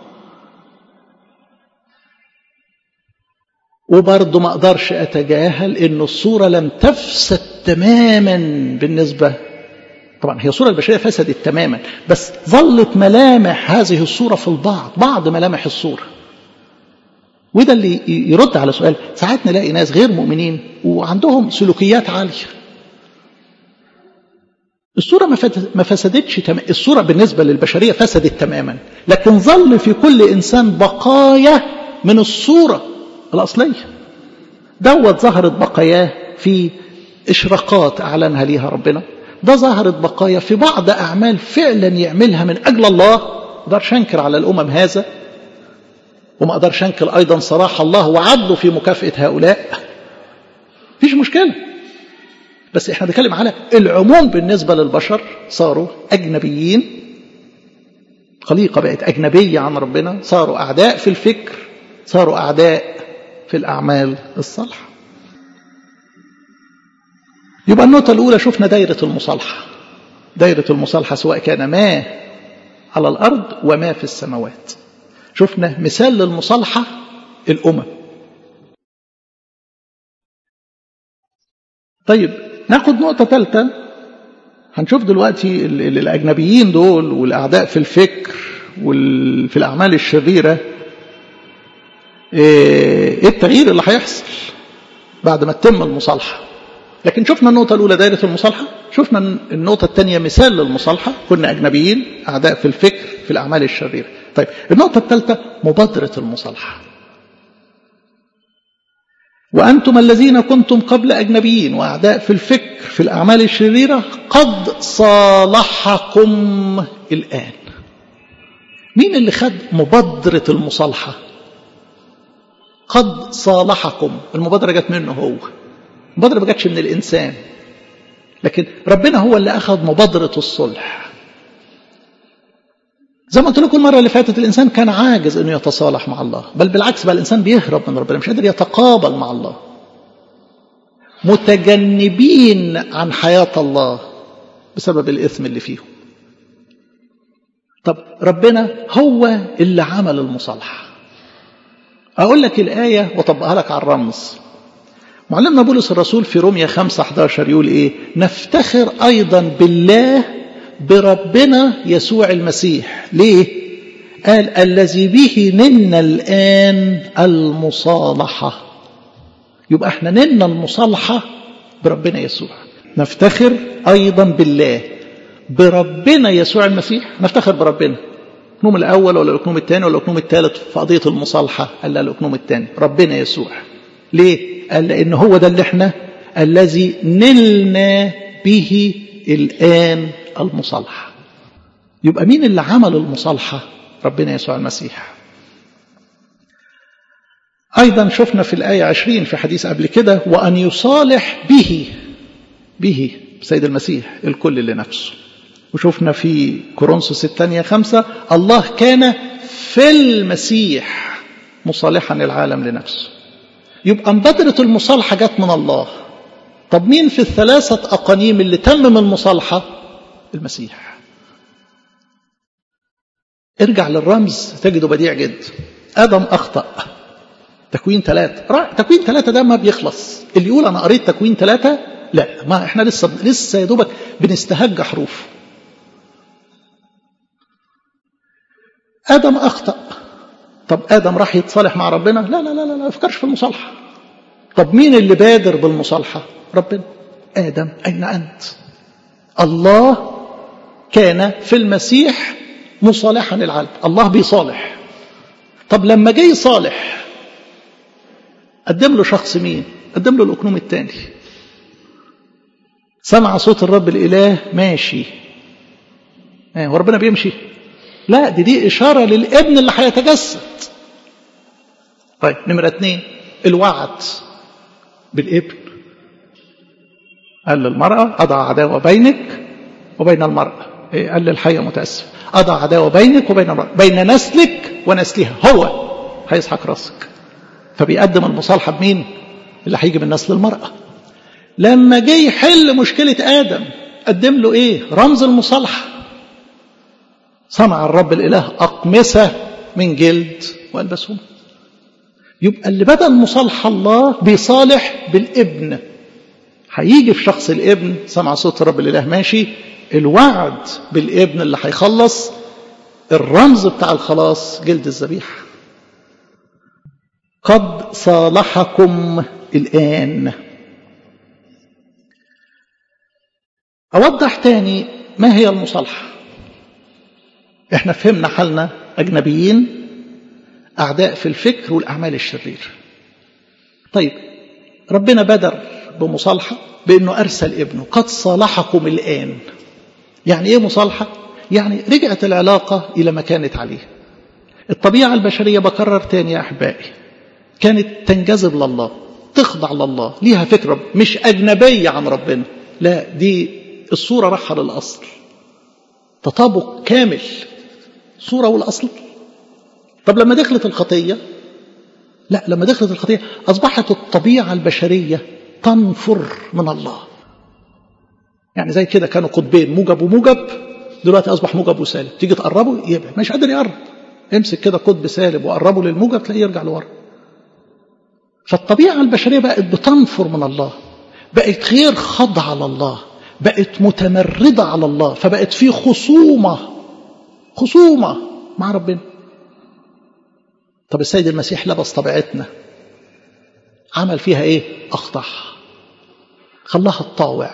وبرضه ما أقدرش أتجاهل أن الصورة لم تفسد تماما بالنسبة، طبعا هي الصورة البشرية فسدت تماما، بس ظلت ملامح هذه الصورة في بعض ملامح الصورة. وده اللي يرد على سؤال. ساعات نلاقي ناس غير مؤمنين وعندهم سلوكيات عالية. الصورة ما فسدتش تماما، الصورة بالنسبة للبشرية فسدت تماما، لكن ظل في كل إنسان بقايا من الصورة الأصلية. ظهرت بقاياه في إشراقات أعلنها ليها ربنا، ده ظهرت بقايا في بعض أعمال فعلا يعملها من أجل الله. ما أقدرش أنكر على الأمم هذا، وما أقدرش أنكر أيضا صراحة الله وعدله في مكافأة هؤلاء، فيش مشكلة. بس إحنا بنتكلم على العموم. بالنسبة للبشر صاروا أجنبيين، خليقة بقت أجنبية عن ربنا، صاروا أعداء في الفكر، صاروا أعداء في الأعمال الصالحة. يبقى النقطة الأولى شفنا دايرة المصالحة. دايرة المصالحة سواء كان ما على الأرض وما في السماوات. شفنا مثال للمصالحة الأمم. طيب ناخد نقطة ثالثة. هنشوف دلوقتي الأجنبيين دول والأعداء في الفكر وفي الأعمال الشريرة إيه التغيير اللي هيحصل بعد ما تتم المصالحة. لكن شفنا النقطة الأولى دائرة المصالحة، شفنا النقطة الثانية مثال للمصالحة، كنا أجنبيين أعداء في الفكر في الأعمال الشريرة. طيب النقطة الثالثة مبادرة المصالحة. وأنتم الذين كنتم قبل أجنبيين وأعداء في الفكر في الأعمال الشريرة قد صالحكم الآن. مين اللي خد مبادرة المصالحة؟ قد صالحكم. المبادرة جت منه هو، المبادرة ما جاتش من الإنسان، لكن ربنا هو اللي أخذ مبادرة الصلح. زي ما قلت لكم المرة اللي فاتت، الإنسان كان عاجز أنه يتصالح مع الله، بل بالعكس بقى الإنسان بيهرب من ربنا، مش قادر يتقابل مع الله، متجنبين عن حياة الله بسبب الإثم اللي فيهم. طب ربنا هو اللي عمل المصالحة. أقول لك الآية وطبقها لك على الرمز. معلمنا بولس الرسول في رومية 5:11 يقول إيه؟ نفتخر أيضا بالله بربنا يسوع المسيح. ليه؟ قال الذي به نلنا الآن المصالحة. يبقى احنا نلنا المصالحة بربنا يسوع. نفتخر أيضا بالله بربنا يسوع المسيح. نفتخر بربنا. الأكنوم الأول ولا الأكنوم الثاني ولا الأكنوم الثالث في قضية المصالحة؟ قال لا، الأكنوم الثاني، ربنا يسوع. ليه؟ قال لأن هو ده اللي احنا الذي نلنا به الآن المصالحة. يبقى مين اللي عمل المصالحة؟ ربنا يسوع المسيح. أيضا شفنا في الآية 20 في حديث قبل كده وأن يصالح به سيد المسيح الكل لنفسه. وشفنا في كورنثوس الثانية 5 الله كان في المسيح مصالحا العالم لنفسه. يبقى مبادرة المصالحة جت من الله. طب مين في الثلاثة أقانيم اللي تمم المصالحة؟ المسيح. ارجع للرمز تجده بديع جدا. آدم أخطأ، تكوين 3. تكوين 3 ده ما بيخلص. اللي يقول أنا قريت تكوين 3 لا، ما احنا لسه يا دوبك بنستهج حروف. آدم أخطأ. طب آدم راح يتصالح مع ربنا؟ لا لا لا لا، ما يفكرش في المصالحة. طب مين اللي بادر بالمصالحة؟ ربنا. آدم أين أنت؟ الله كان في المسيح مصالحا للعالم. الله بيصالح. طب لما جاي صالح قدم له شخص مين؟ قدم له الأكنوم الثاني. سمع صوت الرب الإله ماشي. وربنا بيمشي؟ لا، دي إشارة للابن اللي هيتجسد. طيب نمرة 2 الوعد بالابن. قال للمرأة أضع عداوة بينك وبين المرأة. قال للحية متأسف أضع عداوة بينك وبين المرأة، بين نسلك ونسلها. هو هيسحق راسك. فبيقدم المصالحة بمين؟ اللي هيجي من نسل المرأة. لما جه يحل مشكلة آدم قدم له إيه؟ رمز المصالحة. صنع الرب الإله أقمصة من جلد وألبسهم. يبقى اللي بدأ المصالحة الله بيصالح بالابن. هيجي في شخص الابن. سمع صوت الرب الإله ماشي. الوعد بالابن اللي هيخلص. الرمز بتاع الخلاص جلد الذبيحة. قد صالحكم الآن. أوضح تاني ما هي المصالحة. احنا فهمنا حالنا أجنبيين، أعداء في الفكر والأعمال الشرير. طيب ربنا بدر بمصالحة بأنه أرسل ابنه. قد صالحكم الآن. يعني إيه مصالحة؟ يعني رجعت العلاقة إلى ما كانت عليه. الطبيعة البشرية بكرر تاني يا أحبائي كانت تنجذب لله، تخضع لله، ليها فكرة مش أجنبية عن ربنا. لا، دي الصورة راحة للأصل، تطابق كامل صورة والأصل. طب لما دخلت الخطية، لا، لما دخلت الخطية أصبحت الطبيعة البشرية تنفر من الله. يعني زي كده كانوا قطبين، موجب وموجب، دلوقتي أصبح موجب وسالب. تيجي تقربه يبعد، مش قادر يقرب. امسك كده قطب سالب وقربه للموجب تلاقيه يرجع لورا. فالطبيعة البشرية بقت بتنفر من الله، بقت غير خاضعة لله، بقت متمردة على الله، فبقت في خصومة مع ربنا. طب السيد المسيح لبس طبيعتنا، عمل فيها ايه؟ أخضع، خلاها تطاوع،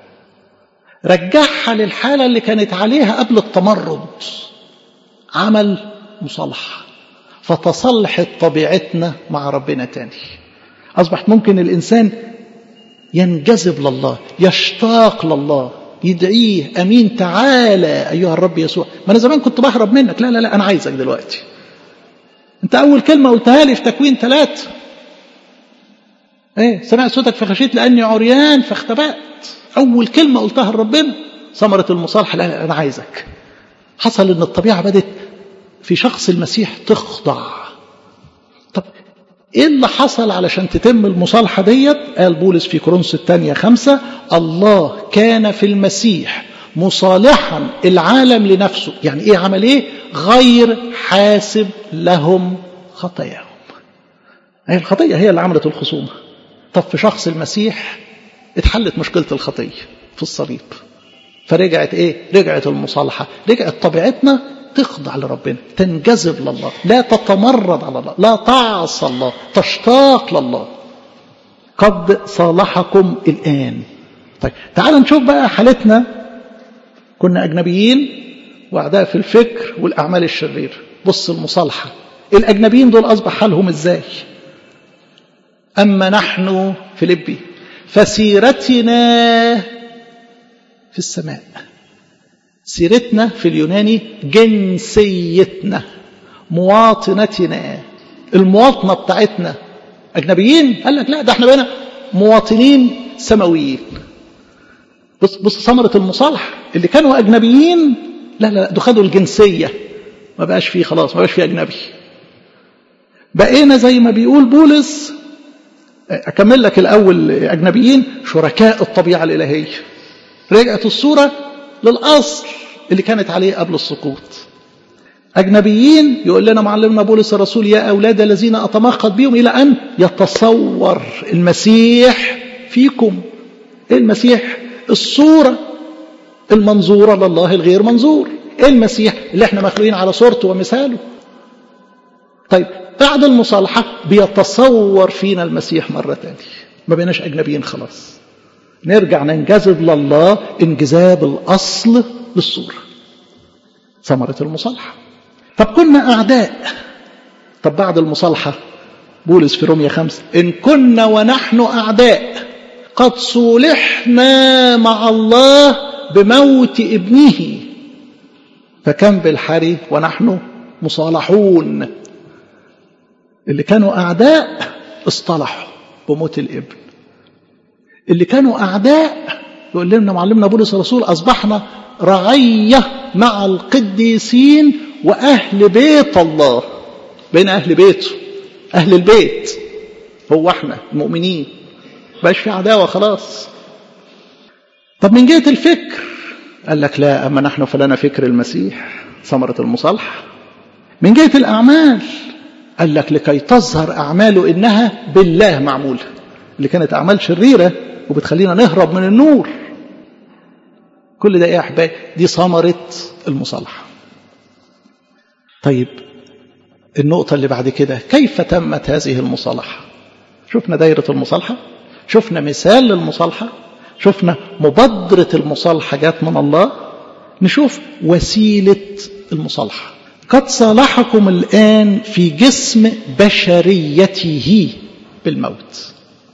رجعها للحالة اللي كانت عليها قبل التمرد. عمل مصالحة، فتصلحت طبيعتنا مع ربنا تاني. أصبحت ممكن الإنسان ينجذب لله، يشتاق لله، يدعيه أمين تعالى أيها الرب يسوع. ما أنا زمان كنت بهرب منك، لا لا لا، أنا عايزك دلوقتي. أنت أول كلمة قلتها لي في تكوين 3 سمعت صوتك فخشيت لأني عريان فاختبأت. أول كلمة قلتها لربنا ثمرة المصالحة، لا لا أنا عايزك. حصل إن الطبيعة بدت في شخص المسيح تخضع. طب إيه اللي حصل علشان تتم المصالحة ديت؟ قال بولس في كورنثوس الثانية 5 الله كان في المسيح مصالحا العالم لنفسه. يعني إيه عمل إيه؟ غير حاسب لهم خطاياهم. هي الخطية هي اللي عملت الخصومة. طب في شخص المسيح اتحلت مشكلة الخطية في الصليب، فرجعت إيه؟ رجعت المصالحة، رجعت طبيعتنا تخضع لربنا، تنجذب لله، لا تتمرد على الله، لا تعصى الله، تشتاق لله. قد صالحكم الآن. طيب تعال نشوف بقى حالتنا. كنا أجنبيين وأعداء في الفكر والأعمال الشرير. بص المصالحة، الأجنبيين دول أصبح حالهم إزاي؟ أما نحن فيليبي فسيرتنا في السماء. سيرتنا في اليوناني جنسيتنا، مواطنتنا، المواطنة بتاعتنا. أجنبيين قال لك لا، ده احنا بقينا مواطنين سماويين. بص ثمرة المصالحة. اللي كانوا أجنبيين لا لا، ده خدوا الجنسية، ما بقاش فيه خلاص، ما بقاش فيه أجنبي. بقينا زي ما بيقول بولس، أكمل لك الأول، أجنبيين شركاء الطبيعة الإلهية. رجعت الصورة للأصل اللي كانت عليه قبل السقوط. أجنبيين يقول لنا معلمنا بولس الرسول يا أولاد الذين أتمخض بهم إلى أن يتصور المسيح فيكم. المسيح الصورة المنظورة لله الغير منظور، المسيح اللي احنا مخلوقين على صورته ومثاله. طيب بعد المصالحة بيتصور فينا المسيح مرة تانية، ما بيناش أجنبيين خلاص، نرجع ننجذب لله انجذاب الأصل للصورة، ثمرة المصالحة. طب كنا أعداء، طب بعد المصالحة بولس في رومية 5 إن كنا ونحن أعداء قد صولحنا مع الله بموت ابنه فكم بالحري ونحن مصالحون. اللي كانوا أعداء اصطلحوا بموت الابن، اللي كانوا أعداء يقول لنا معلمنا بولس الرسول أصبحنا رعية مع القديسين وأهل بيت الله، بين أهل بيته، أهل البيت هو احنا المؤمنين، بقاش في عداوة خلاص. طب من جهة الفكر قال لك لا، أما نحن فلنا فكر المسيح، ثمرة المصالحة. من جهة الأعمال قال لك لكي تظهر أعماله إنها بالله معمولة، اللي كانت أعمال شريرة وبتخلينا نهرب من النور. كل ده إيه يا أحبائي؟ دي ثمرة المصالحة. طيب النقطة اللي بعد كده، كيف تمت هذه المصالحة؟ شفنا دايرة المصالحة، شفنا مثال للمصالحة، شفنا مبادرة المصالحة جات من الله، نشوف وسيلة المصالحة. قد صالحكم الآن في جسم بشريته بالموت.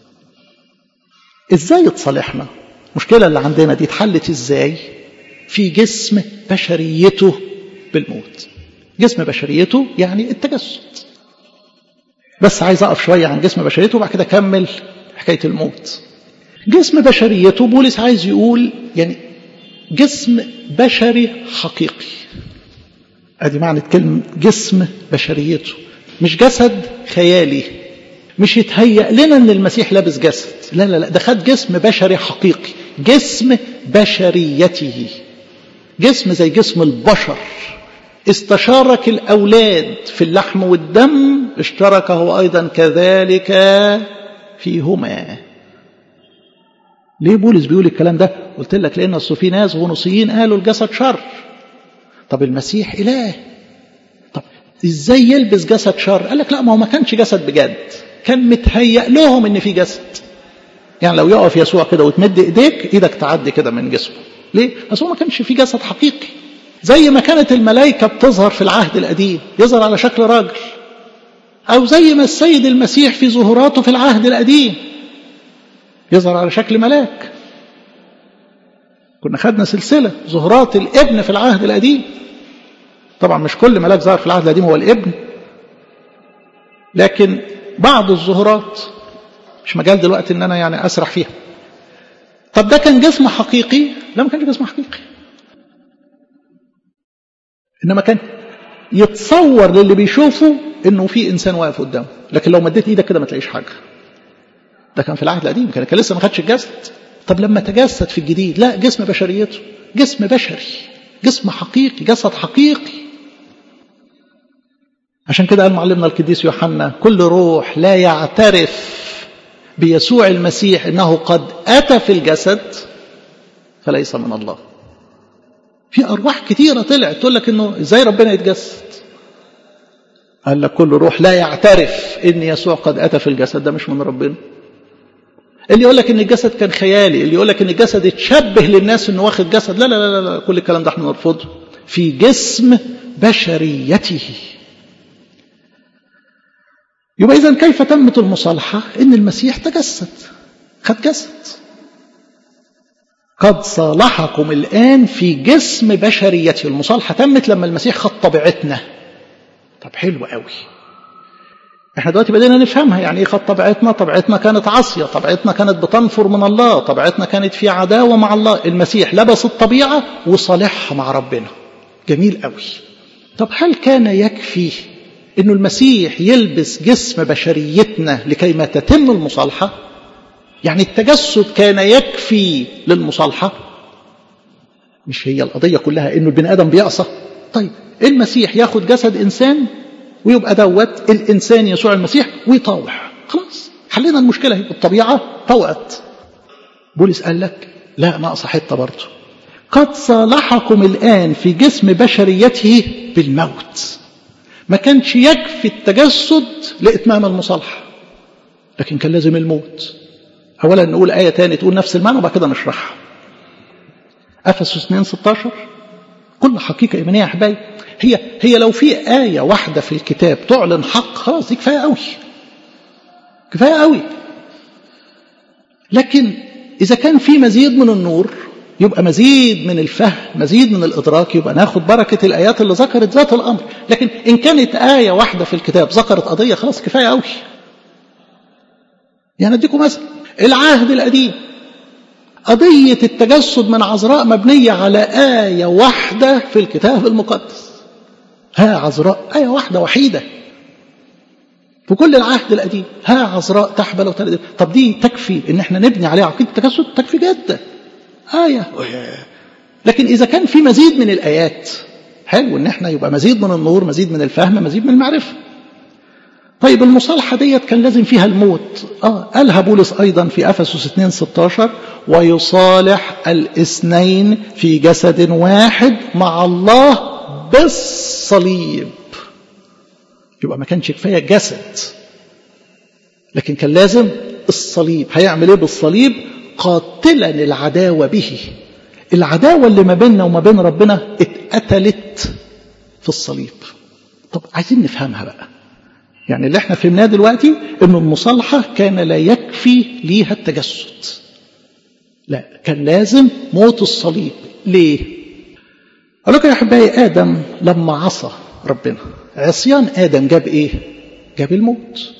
إزاي تصالحنا؟ المشكلة اللي عندنا دي اتحلت إزاي؟ في جسم بشريته بالموت. جسم بشريته يعني التجسد. بس عايز أقف شوية عن جسم بشريته وبعد كده أكمل حكاية الموت. جسم بشريته بولس عايز يقول يعني جسم بشري حقيقي. ادي معنى كلمة جسم بشريته، مش جسد خيالي، مش يتهيأ لنا ان المسيح لابس جسد، لا لا لا، ده خد جسم بشري حقيقي، جسم بشريته، جسم زي جسم البشر. استشارك الأولاد في اللحم والدم، اشترك هو أيضا كذلك فيهما. ليه بولس بيقول الكلام ده؟ قلت لك لأن أصل في ناس غنوصيين قالوا الجسد شر. طب المسيح إله، طب إزاي يلبس جسد شر؟ قال لك لا، ما هو ما كانش جسد بجد، كان متهيأ لهم إن في جسد. يعني لو يقف يسوع كده وتمد إيديك، إيدك تعدي كده من جسمه. ليه؟ أصل هو ما كانش في جسد حقيقي. زي ما كانت الملائكة بتظهر في العهد القديم يظهر على شكل راجل، أو زي ما السيد المسيح في ظهوراته في العهد القديم يظهر على شكل ملاك. كنا خدنا سلسلة ظهورات الابن في العهد القديم. طبعا مش كل ملاك ظهر في العهد القديم هو الابن، لكن بعض الظهورات، مش مجال دلوقتي ان انا يعني اسرح فيها. طب ده كان جسم حقيقي؟ لا، ما كانش جسم حقيقي، انما كان يتصور للي بيشوفه انه في انسان واقف قدامه، لكن لو مديت ايدك كده ما تلاقيش حاجه. ده كان في العهد القديم، كان لسه ما خدش الجسد. طب لما تجسد في الجديد، لا، جسم بشريته، جسم بشري، جسم حقيقي، جسد حقيقي. عشان كده قال معلمنا القديس يوحنا كل روح لا يعترف بيسوع المسيح انه قد اتى في الجسد فليس من الله. في ارواح كتيره طلعت تقول لك انه ازاي ربنا يتجسد. قال لك كل روح لا يعترف ان يسوع قد اتى في الجسد، ده مش من ربنا. اللي يقول لك ان الجسد كان خيالي، اللي يقول لك ان الجسد اتشبه للناس انه واخد جسد، لا لا لا لا، كل الكلام ده احنا نرفضه. في جسم بشريته. يبقى اذا كيف تمت المصالحه؟ ان المسيح تجسد، خد جسد. قد صالحكم الان في جسم بشريته. المصالحه تمت لما المسيح خد طبيعتنا. طب حلو قوي، احنا دلوقتي بدينا نفهمها. يعني ايه خد طبيعتنا؟ طبيعتنا كانت عاصيه، طبيعتنا كانت بتنفر من الله، طبيعتنا كانت في عداوه مع الله. المسيح لبس الطبيعه وصالحها مع ربنا. جميل قوي. طب هل كان يكفي انه المسيح يلبس جسم بشريتنا لكي ما تتم المصالحه؟ يعني التجسد كان يكفي للمصالحه؟ مش هي القضيه كلها انه البني ادم بيعصى؟ طيب المسيح ياخد جسد إنسان ويبقى دوت الإنسان يسوع المسيح ويطاوع، خلاص حلينا المشكلة. هي الطبيعة طوعت. بولس قال لك لا، ناقص حتة برضه. قد صالحكم الآن في جسم بشريته بالموت. ما كانش يكفي التجسد لإتمام المصالحة، لكن كان لازم الموت. أولا نقول آية تاني تقول نفس المعنى وبعد كده نشرحها. أفسس 2:16 كل حقيقة إيمانية يا أحبائي. هي لو في آية واحدة في الكتاب تعلن حق خلاص دي كفاية قوي، كفاية قوي. لكن إذا كان في مزيد من النور يبقى مزيد من الفهم، مزيد من الإدراك، يبقى ناخد بركة الآيات اللي ذكرت ذات الأمر. لكن إن كانت آية واحدة في الكتاب ذكرت قضية خلاص كفاية قوي. يعني أديكم مثلا العهد القديم، قضية التجسد من عذراء مبنية على آية واحدة في الكتاب المقدس. ها عذراء، آية واحدة وحيدة في كل العهد القديم. ها عذراء تحبل وتلد. طب دي تكفي إن احنا نبني عليها عقيدة التجسد؟ تكفي جدا آية. لكن إذا كان في مزيد من الآيات حلو إن احنا يبقى مزيد من النور، مزيد من الفهم، مزيد من المعرفة. طيب المصالحة ديت كان لازم فيها الموت. قالها بولس أيضا في أفسس 2:16 ويصالح الاثنين في جسد واحد مع الله بالصليب. يبقى ما كانش كفاية جسد، لكن كان لازم الصليب. هيعمل ايه بالصليب؟ قاتلا العداوة به. العداوة اللي ما بيننا وما بين ربنا اتقتلت في الصليب. طب عايزين نفهمها بقى. يعني اللي احنا فهمناه دلوقتي انه المصالحة كان لا يكفي ليها التجسد، لا كان لازم موت الصليب. ليه؟ أقول لكم يا أحبائي، آدم لما عصى ربنا، عصيان آدم جاب إيه؟ جاب الموت.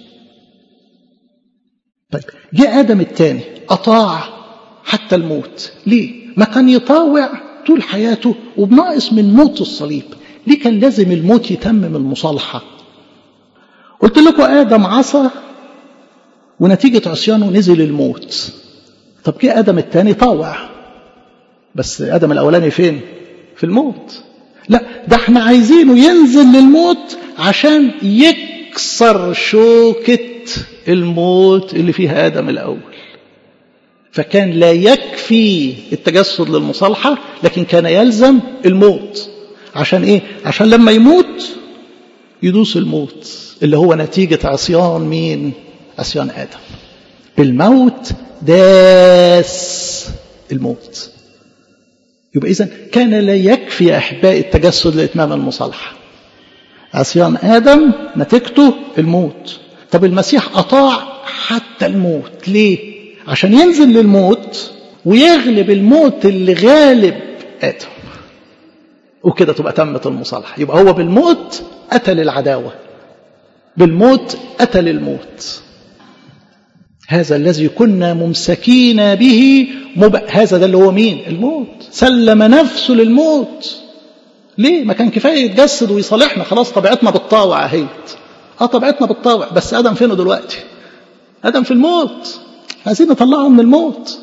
طيب جاء آدم الثاني أطاع حتى الموت. ليه؟ ما كان يطاوع طول حياته وبناقص من موت الصليب. ليه كان لازم الموت يتمم المصالحة؟ قلت لكم آدم عصى ونتيجة عصيانه نزل الموت. طب جاء آدم الثاني طاوع، بس آدم الأولاني فين؟ في الموت. لا، ده احنا عايزينه ينزل للموت عشان يكسر شوكة الموت اللي فيها آدم الأول. فكان لا يكفي التجسد للمصالحة، لكن كان يلزم الموت. عشان ايه؟ عشان لما يموت يدوس الموت اللي هو نتيجة عصيان مين؟ عصيان آدم. بالموت داس الموت. يبقى إذن كان لا يكفي يا أحبائي التجسد لإتمام المصالحة. عصيان آدم نتيجته الموت. طب المسيح أطاع حتى الموت. ليه؟ عشان ينزل للموت ويغلب الموت اللي غالب آدم، وكده تبقى تمت المصالحة. يبقى هو بالموت قتل العداوة، بالموت قتل الموت. هذا الذي كنا ممسكين به هذا ده اللي هو مين؟ الموت. سلم نفسه للموت. ليه؟ ما كان كفاية يتجسد ويصالحنا؟ خلاص طبيعتنا بالطاوع اهيت. طبيعتنا بالطاوع، بس آدم فينه دلوقتي؟ آدم في الموت، عايزين نطلعه من الموت.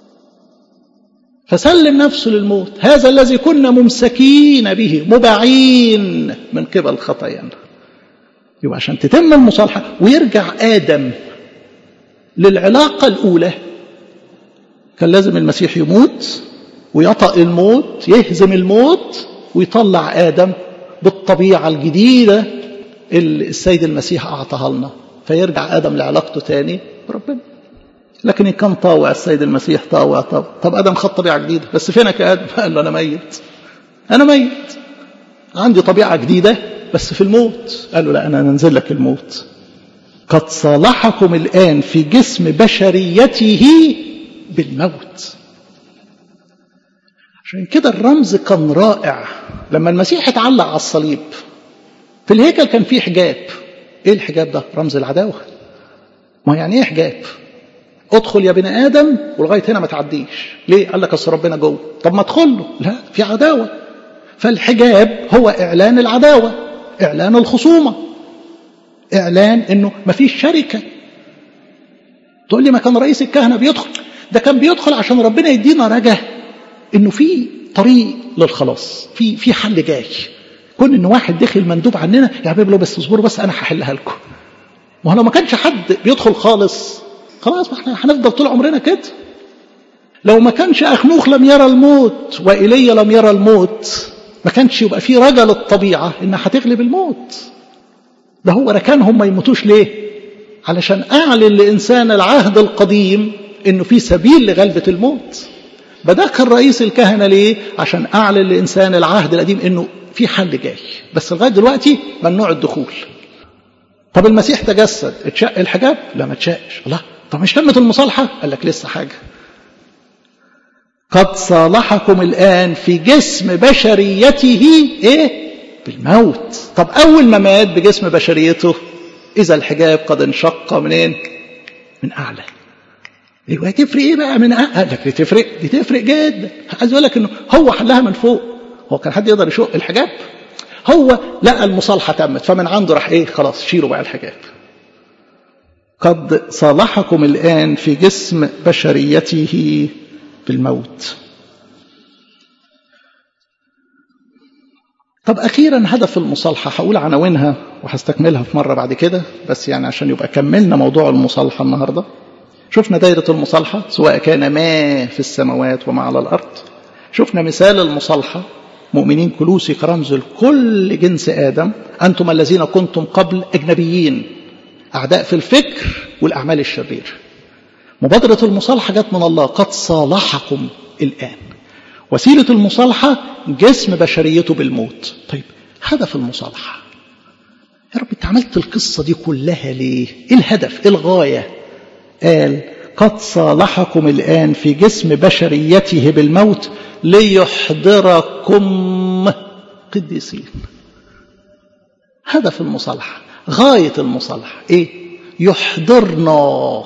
فسلم نفسه للموت. هذا الذي كنا ممسكين به مباعين من قبل خطايانا. يبقى عشان تتم المصالحة ويرجع آدم للعلاقة الأولى كان لازم المسيح يموت ويطأ الموت، يهزم الموت ويطلع آدم بالطبيعة الجديدة اللي السيد المسيح أعطاها لنا، فيرجع آدم لعلاقته تاني بربنا. لكن إن كان طاوع السيد المسيح طاوع. طب آدم خد طبيعة جديدة، بس فينك يا آدم؟ قال له أنا ميت، عندي طبيعة جديدة بس في الموت. قال له لا، أنا أنزل لك الموت. قد صالحكم الآن في جسم بشريته بالموت. عشان كده الرمز كان رائع. لما المسيح اتعلق على الصليب في الهيكل كان فيه حجاب. ايه الحجاب ده؟ رمز العداوة. ما يعني ايه حجاب؟ ادخل يا بني آدم ولغاية هنا ما تعديش. ليه؟ قال لك اصل ربنا جوه. طب ما ادخل له. لا، في عداوة. فالحجاب هو إعلان العداوة، إعلان الخصومة، إعلان إنه ما فيش شركة. تقول لي ما كان رئيس الكهنة بيدخل؟ ده كان بيدخل عشان ربنا يدينا رجاء إنه في طريق للخلاص، في حل جاي. كون ان واحد دخل مندوب عننا يا حبيبي له بس اصبروا بس انا هحلها لكم. ما هو لو ما كانش حد بيدخل خالص خلاص ما احنا هنفضل طول عمرنا كده. لو ما كانش اخنوخ لم يرى الموت وايليا لم يرى الموت ما كانش يبقى في رجل الطبيعه انها هتغلب الموت. ده هو ركانهم ما يموتوش ليه؟ علشان اعلن لانسان العهد القديم انه في سبيل لغلبه الموت. بدخل رئيس الكهنه ليه؟ عشان اعلن لانسان العهد القديم انه في حل جاي، بس لغايه دلوقتي ممنوع الدخول. طب المسيح تجسد، اتشق الحجاب؟ لا ما اتشقش. الله، طب مش تمت المصالحه؟ قال لك لسه حاجه. قد صالحكم الآن في جسم بشريته إيه؟ بالموت. طب أول ما مات بجسم بشريته إذا الحجاب قد انشق منين؟ من أعلى. إيه تفرق إيه بقى من أعلى؟ قال لك دي تفرق جدا. عايز أقول لك إنه هو حلها من فوق. هو كان حد يقدر يشق الحجاب؟ هو لقى المصالحة تمت فمن عنده راح إيه؟ خلاص شيلوا بقى الحجاب. قد صالحكم الآن في جسم بشريته بالموت. طب أخيرا هدف المصالحة، هقول عناوينها وهستكملها في مرة بعد كده، بس يعني عشان يبقى كملنا موضوع المصالحة النهاردة. شفنا دايرة المصالحة سواء كان ما في السماوات وما على الأرض. شفنا مثال المصالحة مؤمنين كلوسي كرمز لكل جنس آدم. أنتم الذين كنتم قبل أجنبيين أعداء في الفكر والأعمال الشريرة. مبادرة المصالحة جت من الله، قد صالحكم الآن. وسيلة المصالحة جسم بشريته بالموت. طيب هدف المصالحة يا رب انت عملت القصة دي كلها ليه؟ ايه الهدف؟ ايه الغاية؟ قال قد صالحكم الآن في جسم بشريته بالموت ليحضركم قديسين. هدف المصالحة، غاية المصالحة ايه؟ يحضرنا.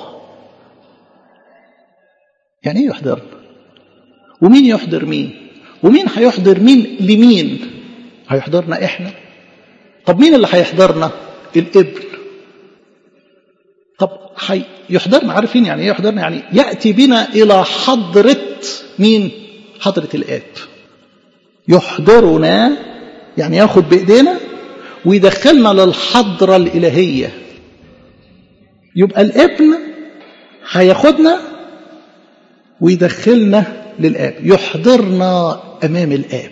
يعني ايه يحضرنا؟ ومين يحضر مين؟ ومين هيحضر مين لمين؟ هيحضرنا احنا. طب مين اللي هيحضرنا؟ الابن. طب يحضرنا، عارفين يعني ايه يحضرنا؟ يعني يأتي بنا الى حضرة مين؟ حضرة الاب. يحضرنا يعني ياخد بايدينا ويدخلنا للحضرة الالهية. يبقى الابن هياخدنا ويدخلنا للآب، يحضرنا أمام الآب.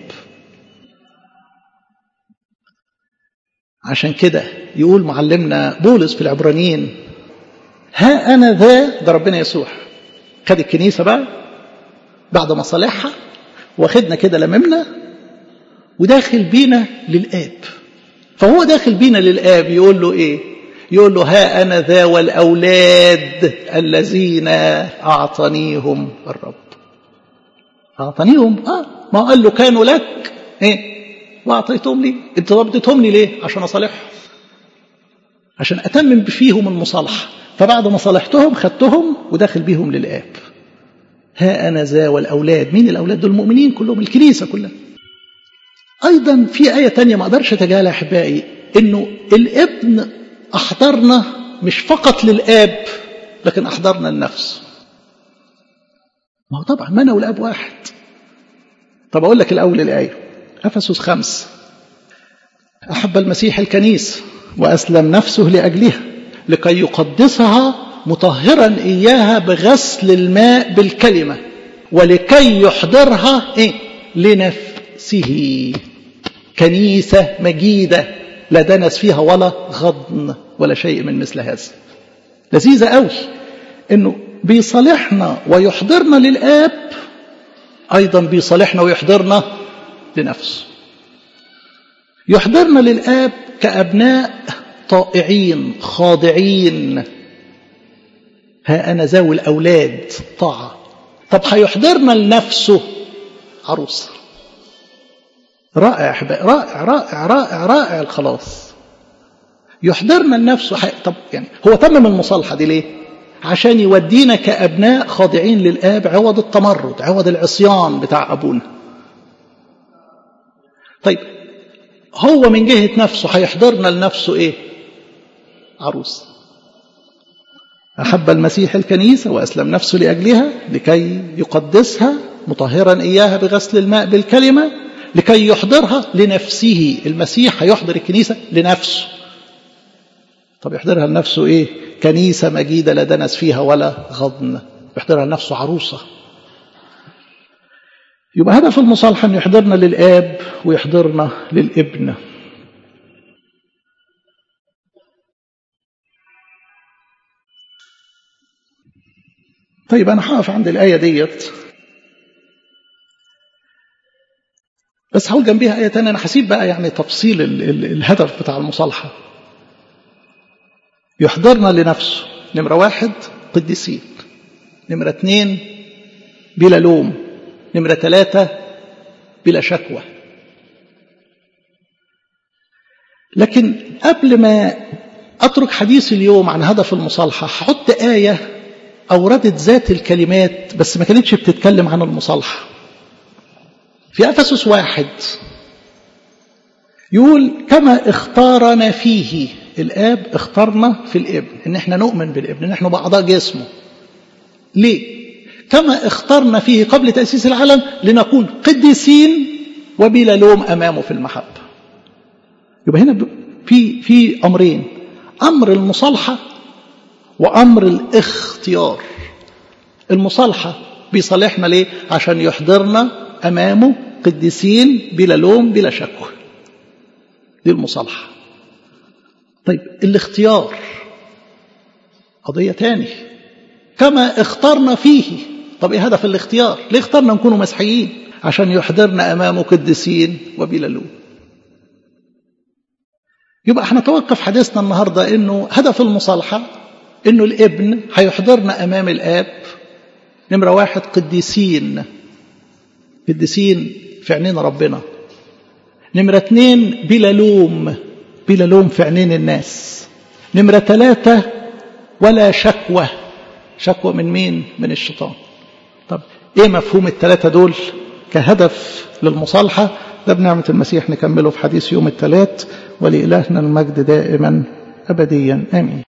عشان كده يقول معلمنا بولس في العبرانيين ها أنا ذا، ده ربنا يسوع خد الكنيسة بقى بعد ما صالحها واخدنا كده لممنا وداخل بينا للآب. فهو داخل بينا للآب يقول له إيه؟ يقول له ها أنا ذا والأولاد الذين أعطانيهم الرب. أعطانيهم ما قال له كانوا لك إيه؟ وأعطيتهم لي. أنت ردتهم لي ليه؟ عشان أصالحهم، عشان أتمم فيهم المصالحة. فبعد ما صالحتهم خدتهم وداخل بيهم للآب. ها أنا ذا والأولاد. مين الأولاد؟ دول المؤمنين كلهم، الكنيسة كلها. أيضا في آية تانية ما أقدرش أتجاهلها أحبائي، إنه الابن أحضرنا مش فقط للآب لكن أحضرنا النفس. ما هو طبعا ما أنا والآب واحد. طب أقول لك الأول الآية أفسس 5 أحب المسيح الكنيسة وأسلم نفسه لأجلها لكي يقدسها مطهرا إياها بغسل الماء بالكلمة ولكي يحضرها إيه؟ لنفسه كنيسة مجيدة لا دنس فيها ولا غضن ولا شيء من مثل هذا. لذيذة قوي إنه بيصالحنا ويحضرنا للآب، أيضا بيصالحنا ويحضرنا لنفسه. يحضرنا للآب كأبناء طائعين خاضعين. ها أنا ذوي الأولاد طاعة. طب هيحضرنا لنفسه عروسة. رائع أحبائي، رائع رائع رائع رائع الخلاص. يحضرنا لنفسه طب يعني هو تمم المصالحة دي ليه؟ عشان يودينا كأبناء خاضعين للآب عوض التمرد، عوض العصيان بتاع أبونا. طيب هو من جهة نفسه هيحضرنا لنفسه إيه؟ عروس. أحب المسيح الكنيسة وأسلم نفسه لأجلها لكي يقدسها مطهرا إياها بغسل الماء بالكلمة لكي يحضرها لنفسه. المسيح هيحضر الكنيسة لنفسه. طب يحضرها لنفسه إيه؟ كنيسة مجيدة لا دنس فيها ولا غضن. يحضرها لنفسه عروسة. يبقى هدف المصالحة أن يحضرنا للآب ويحضرنا للابن. طيب أنا هقف عند الآية ديت، بس هقول جنبيها آية تانية. أنا هسيب بقى يعني تفصيل الهدف بتاع المصالحة. يحضرنا لنفسه. نمرة 1 قديسين. نمرة 2 بلا لوم. نمرة 3 بلا شكوى. لكن قبل ما أترك حديث اليوم عن هدف المصالحة هحط آية أوردت ذات الكلمات بس ما كانتش بتتكلم عن المصالحة. في أفسس 1 يقول كما اختارنا فيه. الآب اختارنا في الابن، إن احنا نؤمن بالابن، إن احنا بأعضاء جسمه. ليه؟ كما اختارنا فيه قبل تأسيس العالم لنكون قديسين وبلا لوم أمامه في المحبة. يبقى هنا في أمرين، أمر المصالحة وأمر الاختيار. المصالحة بيصالحنا ليه؟ عشان يحضرنا أمامه قديسين بلا لوم بلا شكوى. دي المصالحة. طيب الاختيار قضية تاني. كما اختارنا فيه. طب ايه هدف الاختيار؟ ليه اختارنا نكونوا مسيحيين؟ عشان يحضرنا أمامه قديسين وبلا لوم. يبقى احنا نتوقف حديثنا النهاردة انه هدف المصالحة انه الابن هيحضرنا امام الاب. نمرة 1 قديسين. قديسين في عينين ربنا. نمرة 2 بلا لوم. بلا لوم في عينين الناس. نمرة 3 ولا شكوى. شكوى من مين؟ من الشيطان. طب ايه مفهوم ال3 دول كهدف للمصالحة؟ ده بنعمة المسيح نكمله في حديث يوم الثلاث. ولإلهنا المجد دائما أبديا آمين.